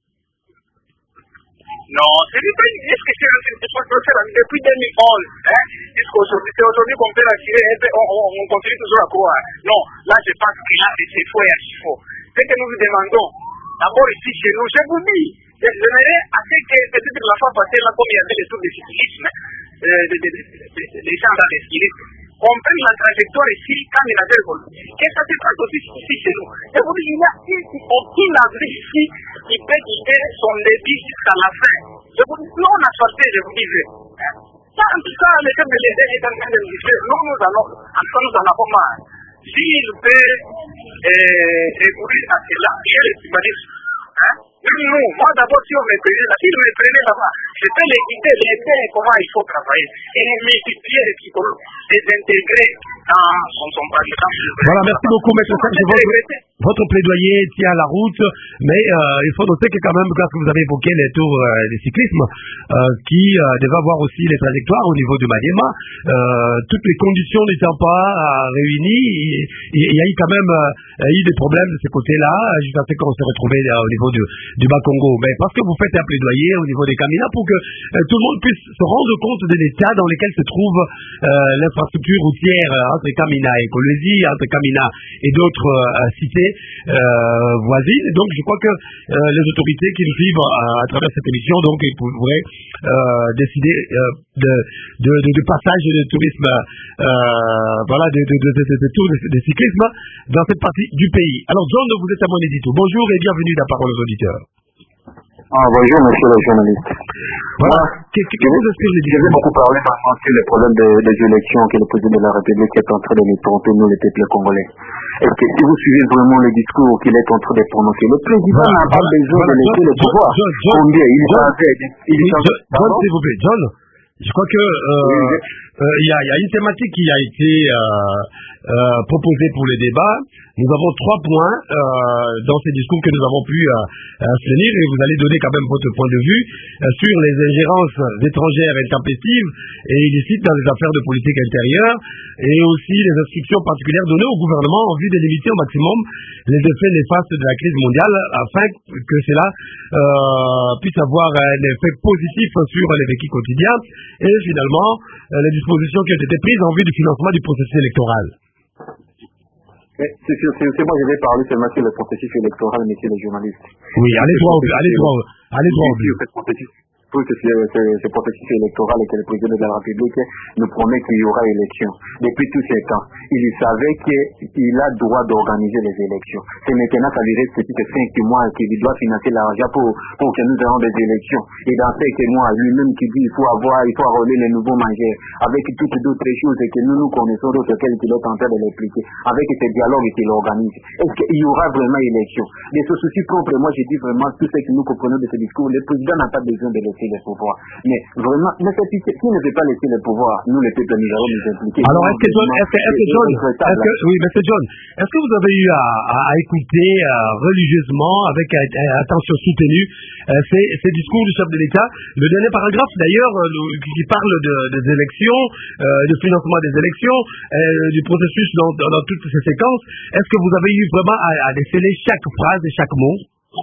Non, c'est depuis 2011, hein, jusqu'aujourd'hui, c'est aujourd'hui qu'on peut rassurer, on continue toujours à croire. Non, là je pense que là c'est faux et archi faux. Ce que nous vous demandons, d'abord ici chez nous, je vous dis, j'aimerais assez que peut-être la fois passée, là, comme il y avait les tours de cyclisme, les gens dans les cyclistes, on prenne la trajectoire ici, quand il a des vols. Qu'est-ce que ça se passe aussi ici chez nous? Je vous dis, il n'y a aucune abri ici qui peut quitter son débit jusqu'à la fin. Je vous dis, non asphalté, je vous disais. Ça, en tout cas, le chef de l'État est en train de nous dire, nous en avons marre. S'il peut recourir à cela, il y a les humanistes. Nous, moi d'abord, si on me prenait là-bas, je peux les guider, comment il faut travailler, et multiplier les psychologues, les intégrer dans son programme. Voilà, merci beaucoup, maître Serge. Votre plaidoyer tient la route, mais il faut noter que quand même, parce que vous avez évoqué les tours des cyclismes, qui devaient avoir aussi les trajectoires au niveau de Maniema, toutes les conditions n'étant pas réunies, il y a eu quand même des problèmes de ce côté-là, jusqu'à ce qu'on s'est retrouvé au niveau du Bas-Congo. Mais parce que vous faites un plaidoyer au niveau des Kamina pour que tout le monde puisse se rendre compte de l'état dans lequel se trouve l'infrastructure routière entre Kamina et Kolwezi, entre Kamina et d'autres cités voisines. Donc je crois que les autorités qui nous suivent à travers cette émission, donc ils pourraient décider de passage de tourisme, voilà, de tour de cyclisme dans cette partie du pays. Alors John, vous êtes à mon édito. Bonjour et bienvenue à la parole aux auditeurs. Bonjour, monsieur le journaliste. Voilà. Je vais beaucoup parler maintenant sur les problèmes des élections que le président de la République est en train de nous tromper, nous, les peuples congolais. Est-ce que si vous suivez vraiment le discours qu'il est en train de prononcer, le président n'a pas besoin de laisser le pouvoir. Combien il John, s'il vous plaît, John, je crois que il y a une thématique qui a été proposée pour les débats. Nous avons 3 points dans ces discours que nous avons pu tenir, et vous allez donner quand même votre point de vue sur les ingérences étrangères intempestives et illicites dans les affaires de politique intérieure, et aussi les instructions particulières données au gouvernement en vue de limiter au maximum les effets néfastes de la crise mondiale, afin que cela puisse avoir un effet positif sur les vécus quotidiens, et finalement les dispositions qui ont été prises en vue du financement du processus électoral. C'est moi, je vais parler seulement sur le processus électoral, monsieur le journaliste. Oui, allez droit au but. Que ce processus électoral et que le président de la République nous promet qu'il y aura élection. Depuis tous ces temps, il savait qu'il a droit d'organiser les élections. C'est maintenant, ça lui reste peut-être 5 mois qu'il doit financer l'argent pour que nous ayons des élections. Et dans 5 mois, lui-même qui dit qu'il faut enrôler les nouveaux majeurs, avec toutes d'autres choses que nous connaissons, d'autres qu'il est en train de l'expliquer, avec ces dialogues qu'il organise. Est-ce qu'il y aura vraiment élection? De ce souci propre, moi je dis vraiment tout ce que nous comprenons de ce discours, le président n'a pas besoin de laisser le pouvoir. Mais vraiment, s'il ne veut pas laisser le pouvoir, nous les peuples, nous allons nous impliquer. Alors, est-ce que John, est-ce que vous avez eu à écouter religieusement, avec attention soutenue, ces discours du chef de l'État? Le dernier paragraphe, d'ailleurs, qui parle des élections, du financement des élections, du processus dans toutes ces séquences, est-ce que vous avez eu vraiment à déceler chaque phrase et chaque mot?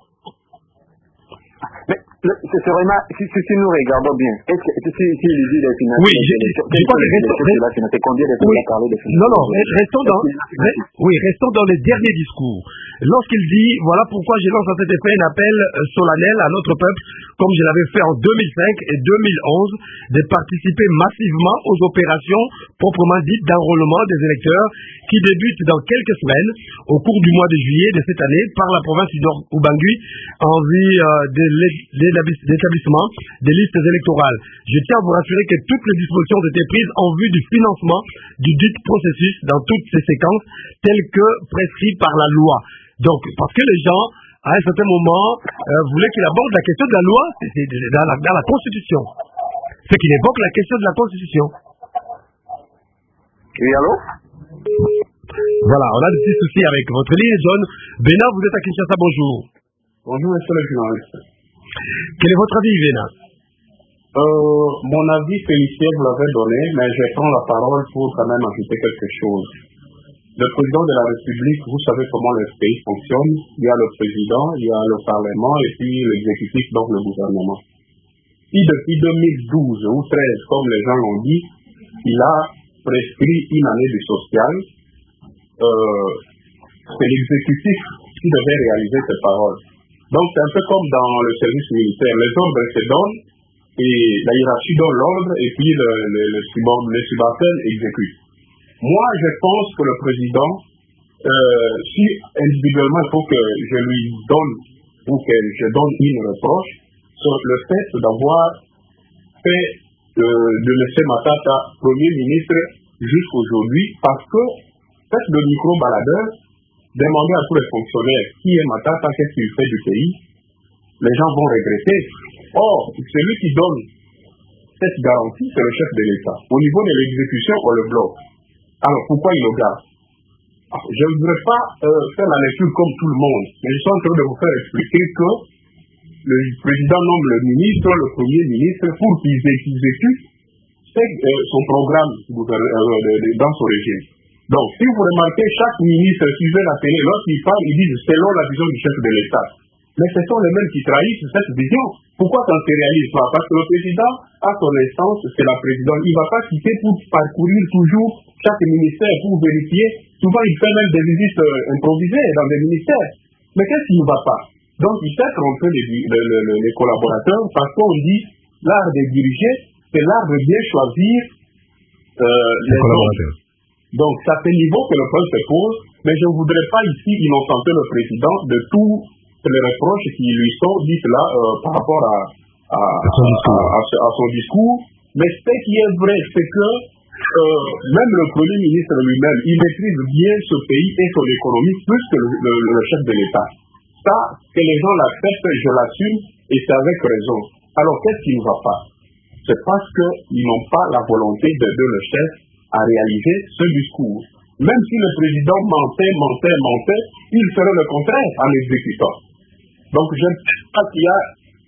C'est vraiment, si nous regardons bien, est-ce que si il dit les finances, oui, restons dans les derniers discours. Lorsqu'il dit, voilà pourquoi je lance à cet effet un appel solennel à notre peuple, comme je l'avais fait en 2005 et 2011, de participer massivement aux opérations proprement dites d'enrôlement des électeurs qui débutent dans quelques semaines au cours du mois de juillet de cette année par la province du Nord Ubangi en vue d'établissement des listes électorales. Je tiens à vous rassurer que toutes les dispositions ont été prises en vue du financement du dit processus dans toutes ces séquences telles que prescrites par la loi. Donc, parce que les gens, à un certain moment, voulaient qu'il aborde la question de la loi, c'est dans la Constitution. C'est qu'il évoque la question de la Constitution. Oui, allô? Voilà, on a des petits soucis avec votre ligne, John. Bena, vous êtes à Kinshasa, bonjour. Bonjour, monsieur le journaliste. Quel est votre avis, Bena? Mon avis, Félicien, vous l'avez donné, mais je prends la parole pour quand même ajouter quelque chose. Le président de la République, vous savez comment le pays fonctionne. Il y a le président, il y a le Parlement et puis l'exécutif, donc le gouvernement. Si depuis 2012 ou 2013, comme les gens l'ont dit, il a prescrit une année du social, c'est l'exécutif qui devait réaliser ces paroles. Donc c'est un peu comme dans le service militaire. Les ordres se donnent et la hiérarchie donne l'ordre et puis les subalternes exécutent. Moi, je pense que le président, si individuellement il faut que je lui donne ou que je donne une reproche sur le fait d'avoir fait de M. Matata Premier ministre jusqu'aujourd'hui, parce que faites le micro-baladeur, demandez à tous les fonctionnaires qui est Matata, qu'est-ce qu'il fait du pays, les gens vont regretter. Or, celui qui donne cette garantie, c'est le chef de l'État. Au niveau de l'exécution, on le bloque. Alors, pourquoi il le garde? Je ne voudrais pas faire la lecture comme tout le monde, mais je suis en train de vous faire expliquer que le président nomme le ministre, le premier ministre, pour qu'il exécute son programme dans son régime. Donc, si vous remarquez, chaque ministre suivait la télé, lorsqu'il parle, il dit selon la vision du chef de l'État. Mais ce sont les mêmes qui trahissent cette vision. Pourquoi ça ne se réalise pas? Parce que le président, à son essence, c'est la présidente. Il ne va pas quitter pour parcourir toujours chaque ministère pour vérifier. Souvent, il fait même des visites improvisées dans des ministères. Mais qu'est-ce qui ne va pas? Donc, il fait tromper les collaborateurs parce qu'on dit l'art de diriger, c'est l'art de bien choisir les collaborateurs. Donc, c'est à ce niveau que le problème se pose. Mais je ne voudrais pas ici innocenter le président de tout les reproches qui lui sont dites là par rapport à son discours. Mais ce qui est vrai, c'est que même le Premier ministre lui-même, il maîtrise bien ce pays et son économie plus que le chef de l'État. Ça, que les gens l'acceptent, je l'assume, et c'est avec raison. Alors, qu'est-ce qui ne va pas? C'est parce qu'ils n'ont pas la volonté d'aider le chef à réaliser ce discours. Même si le président mentait, il ferait le contraire en exécutant. Donc, je ne sais pas qu'il y a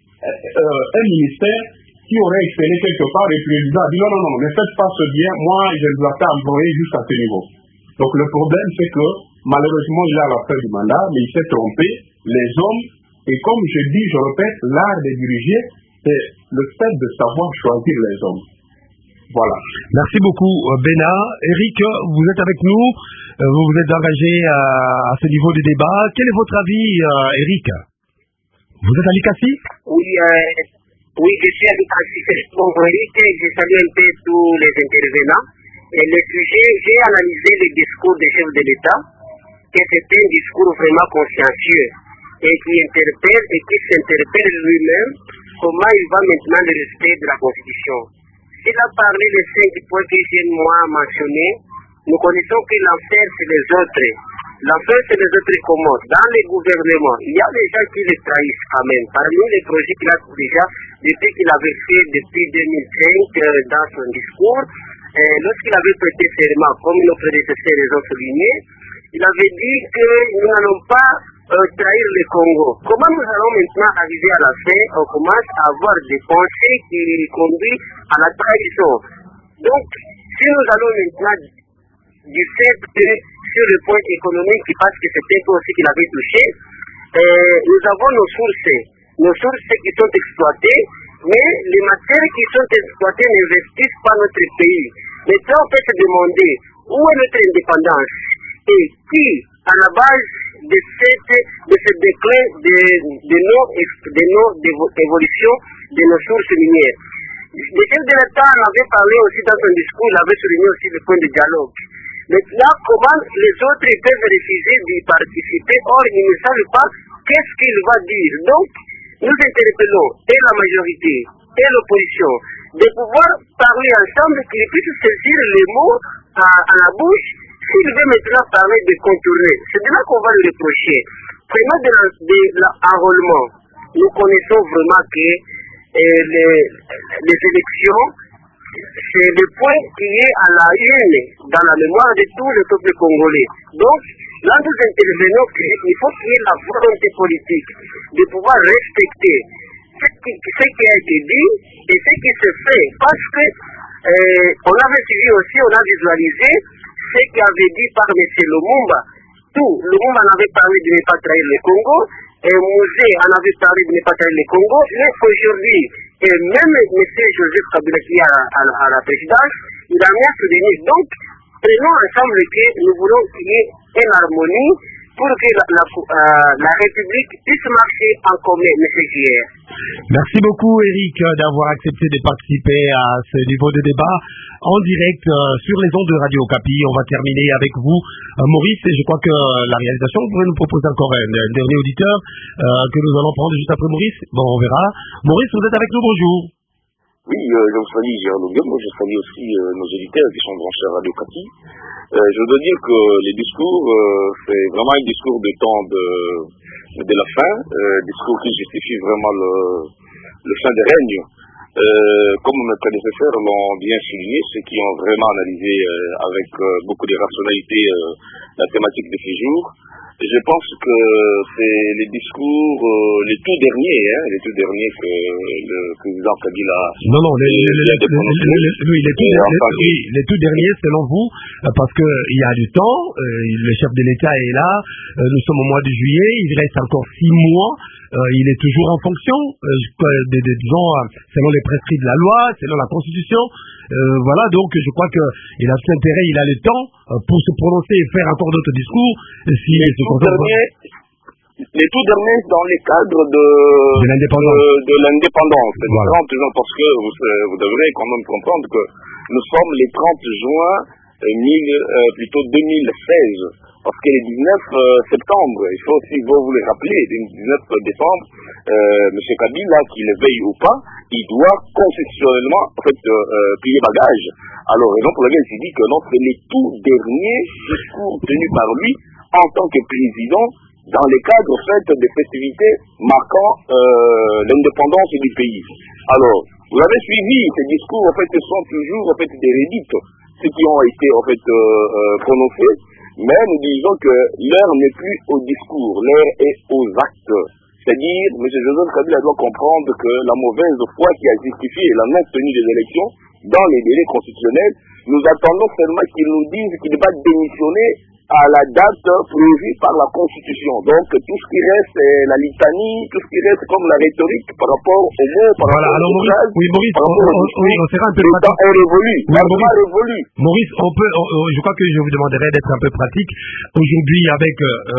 un ministère qui aurait excellé quelque part et le président a dit non, ne faites pas ce bien, moi je ne dois pas employer jusqu'à ce niveau. Donc le problème c'est que malheureusement il est à la fin du mandat, mais il s'est trompé, les hommes, et comme je dis, je répète, l'art de diriger, c'est le fait de savoir choisir les hommes. Voilà. Merci beaucoup Bena. Eric, vous êtes avec nous, vous vous êtes engagé à ce niveau du débat. Quel est votre avis Eric? Vous êtes à l'ICACI? Oui, je suis à l'ICACI. Bon, Eric, je salue un peu tous les intervenants. Et le sujet, j'ai analysé le discours des chefs de l'État, que c'est un discours vraiment consciencieux et qui interpelle et qui s'interpelle lui-même comment il va maintenant le respect de la Constitution. Il a parlé des 5 points que j'ai moi mentionné. Nous connaissons que l'enfer, c'est les autres. L'enfer, c'est les autres comment? Dans les gouvernements, il y a des gens qui les trahissent quand même. Parmi les projets qu'il a déjà, depuis qu'il avait fait depuis 2005 dans son discours, lorsqu'il avait prêté serment, comme nos prédécesseurs les ont souligné, il avait dit que nous n'allons pas trahir le Congo. Comment nous allons maintenant arriver à la fin? On commence à avoir des pensées qui conduisent à la trahison. Donc, si nous allons maintenant du fait que sur le point économique, parce que c'était un peu aussi qu'il avait touché, nous avons nos sources qui sont exploitées, mais les matières qui sont exploitées n'investissent pas notre pays. Maintenant, on peut se demander où est notre indépendance et qui, à la base de ce déclin de nos évolutions de nos sources minières. Le chef de l'État en avait parlé aussi dans son discours, il avait souligné aussi le point de dialogue. Maintenant, comment les autres peuvent refuser d'y participer? Or, ils ne savent pas qu'est-ce qu'il va dire. Donc, nous interpellons et la majorité et l'opposition de pouvoir parler ensemble, qu'ils puissent saisir les mots à la bouche. S'il veut maintenant parler de contourner, c'est de là qu'on va le reprocher. Vraiment de l'enrôlement, nous connaissons vraiment que les élections, c'est le point qui est à la une dans la mémoire de tous les peuples congolais. Donc, là nous intervenons qu'il faut qu'il y ait la volonté politique de pouvoir respecter ce qui a été dit et ce qui se fait. Parce que on avait suivi aussi, on a visualisé ce qui avait dit par M. Lumumba. Lumumba en avait parlé de ne pas trahir le Congo, et Mouzé en avait parlé de ne pas trahir le Congo, mais aujourd'hui, et même M. Joseph Kabila qui est à la présidence, il a bien souligné. Donc, prenons ensemble que nous voulons qu'il y ait une harmonie pour que la République puisse marcher en commun, M. J.R. Merci beaucoup, Eric, d'avoir accepté de participer à ce niveau de débat en direct sur les ondes de Radio Okapi. On va terminer avec vous, Maurice, et je crois que la réalisation, vous pouvez nous proposer encore un dernier auditeur que nous allons prendre juste après Maurice. Bon, on verra. Maurice, vous êtes avec nous, bonjour. Oui, je vous salue, Gérald Nguem. Je salue aussi nos auditeurs qui sont branchés à Radio Okapi. Je dois dire que les discours, c'est vraiment un discours de temps de la fin, discours qui justifie vraiment le fin des règnes. Comme mes prédécesseurs l'ont bien souligné, ceux qui ont vraiment analysé avec beaucoup de rationalité la thématique de ces jours, je pense que c'est les discours, les tout derniers que le président Kabila les tout derniers selon vous, parce que il y a du temps, le chef de l'État est là, nous sommes au mois de juillet, il reste encore 6 mois, il est toujours en fonction, disons, selon les prescrits de la loi, selon la Constitution. Voilà, donc je crois qu'il a tout intérêt, il a le temps pour se prononcer et faire encore d'autres discours. Les tout derniers dans les cadres de l'indépendance. Voilà. Parce que vous devrez quand même comprendre que nous sommes les 30 juin 2016. Parce que le 19 septembre, il faut aussi vous le rappeler, le 19 décembre, M. Kabila, qu'il le veuille ou pas, il doit constitutionnellement plier bagage. Alors, raison pour laquelle je dis que non, c'est le tout dernier discours tenu par lui en tant que président dans le cadre des festivités marquant l'indépendance du pays. Alors, vous avez suivi, ces discours sont toujours des rédites, ceux qui ont été prononcés, mais nous disons que l'heure n'est plus au discours, l'heure est aux actes. C'est-à-dire, M. Joseph Kabila doit comprendre que la mauvaise foi qui a justifié la non-tenue des élections dans les délais constitutionnels, nous attendons seulement qu'il nous dise qu'il va démissionner à la date prévue par la Constitution. Donc, tout ce qui reste, la litanie, tout ce qui reste comme la rhétorique par rapport aux mots, par rapport alors, aux phrases, Maurice, on sera un peu le temps est révolu. Maurice, je crois que je vous demanderai d'être un peu pratique. Aujourd'hui, avec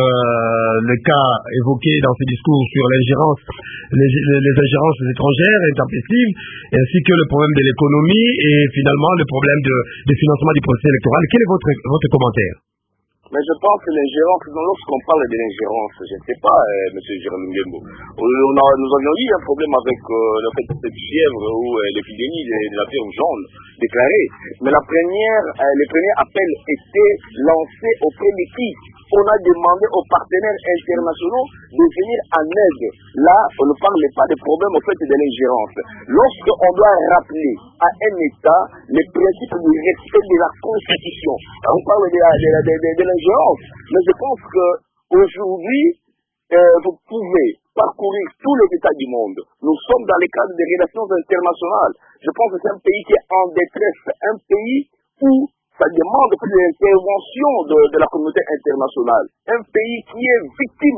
le cas évoqué dans ce discours sur l'ingérence, les ingérences étrangères, intempestives, ainsi que le problème de l'économie et finalement le problème de financement du processus électoral, quel est votre commentaire? Mais je pense que l'ingérence, lorsqu'on parle de l'ingérence, je ne sais pas, M. Jérôme Ngembo, nous avions eu un problème avec cette fièvre ou l'épidémie de la fièvre jaune déclarée. Mais les premiers appels étaient lancés auprès de qui? On a demandé aux partenaires internationaux de venir en aide. Là, on ne parle pas des problèmes de l'ingérence. Lorsqu'on doit rappeler à un État les principes du respect de la Constitution, on parle de l'ingérence. Mais je pense qu'aujourd'hui, vous pouvez parcourir tous les États du monde. Nous sommes dans le cadre des relations internationales. Je pense que c'est un pays qui est en détresse, un pays où ça demande l'intervention de la communauté internationale. Un pays qui est victime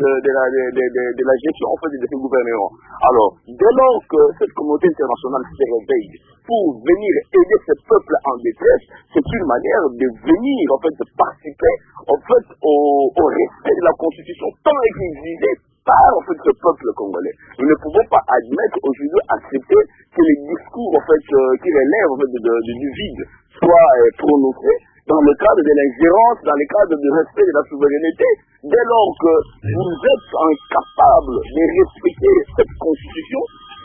de la gestion de ce gouvernement. Alors, dès lors que cette communauté internationale se réveille pour venir aider ce peuple en détresse, c'est une manière de venir participer au respect de la Constitution tant exigée par ce peuple congolais. Nous ne pouvons pas admettre aujourd'hui, accepter que les discours qui relèvent du vide soient prononcés dans le cadre de l'ingérence, dans le cadre du respect de la souveraineté, dès lors que vous êtes incapables de respecter cette constitution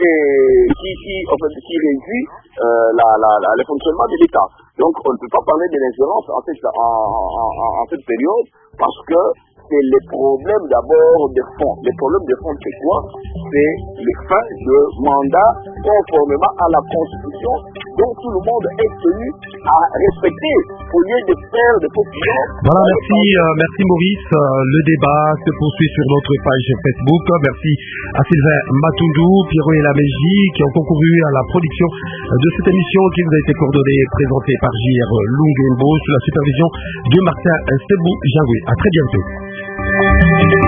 qui régit le fonctionnement de l'État. Donc on ne peut pas parler de l'ingérence en cette période parce que c'est les problèmes d'abord de fond. Les problèmes de fond, c'est quoi? C'est les fins de mandat conformément à la Constitution dont tout le monde est tenu à respecter au lieu de faire des positions. Voilà, merci Maurice. Le débat se poursuit sur notre page Facebook. Merci à Sylvain Matundou, Pierrot et Lamégie qui ont concouru à la production de cette émission qui vous a été coordonnée et présentée par J.R. Lungembo sous la supervision de Martin Sebou Jangwe. À très bientôt.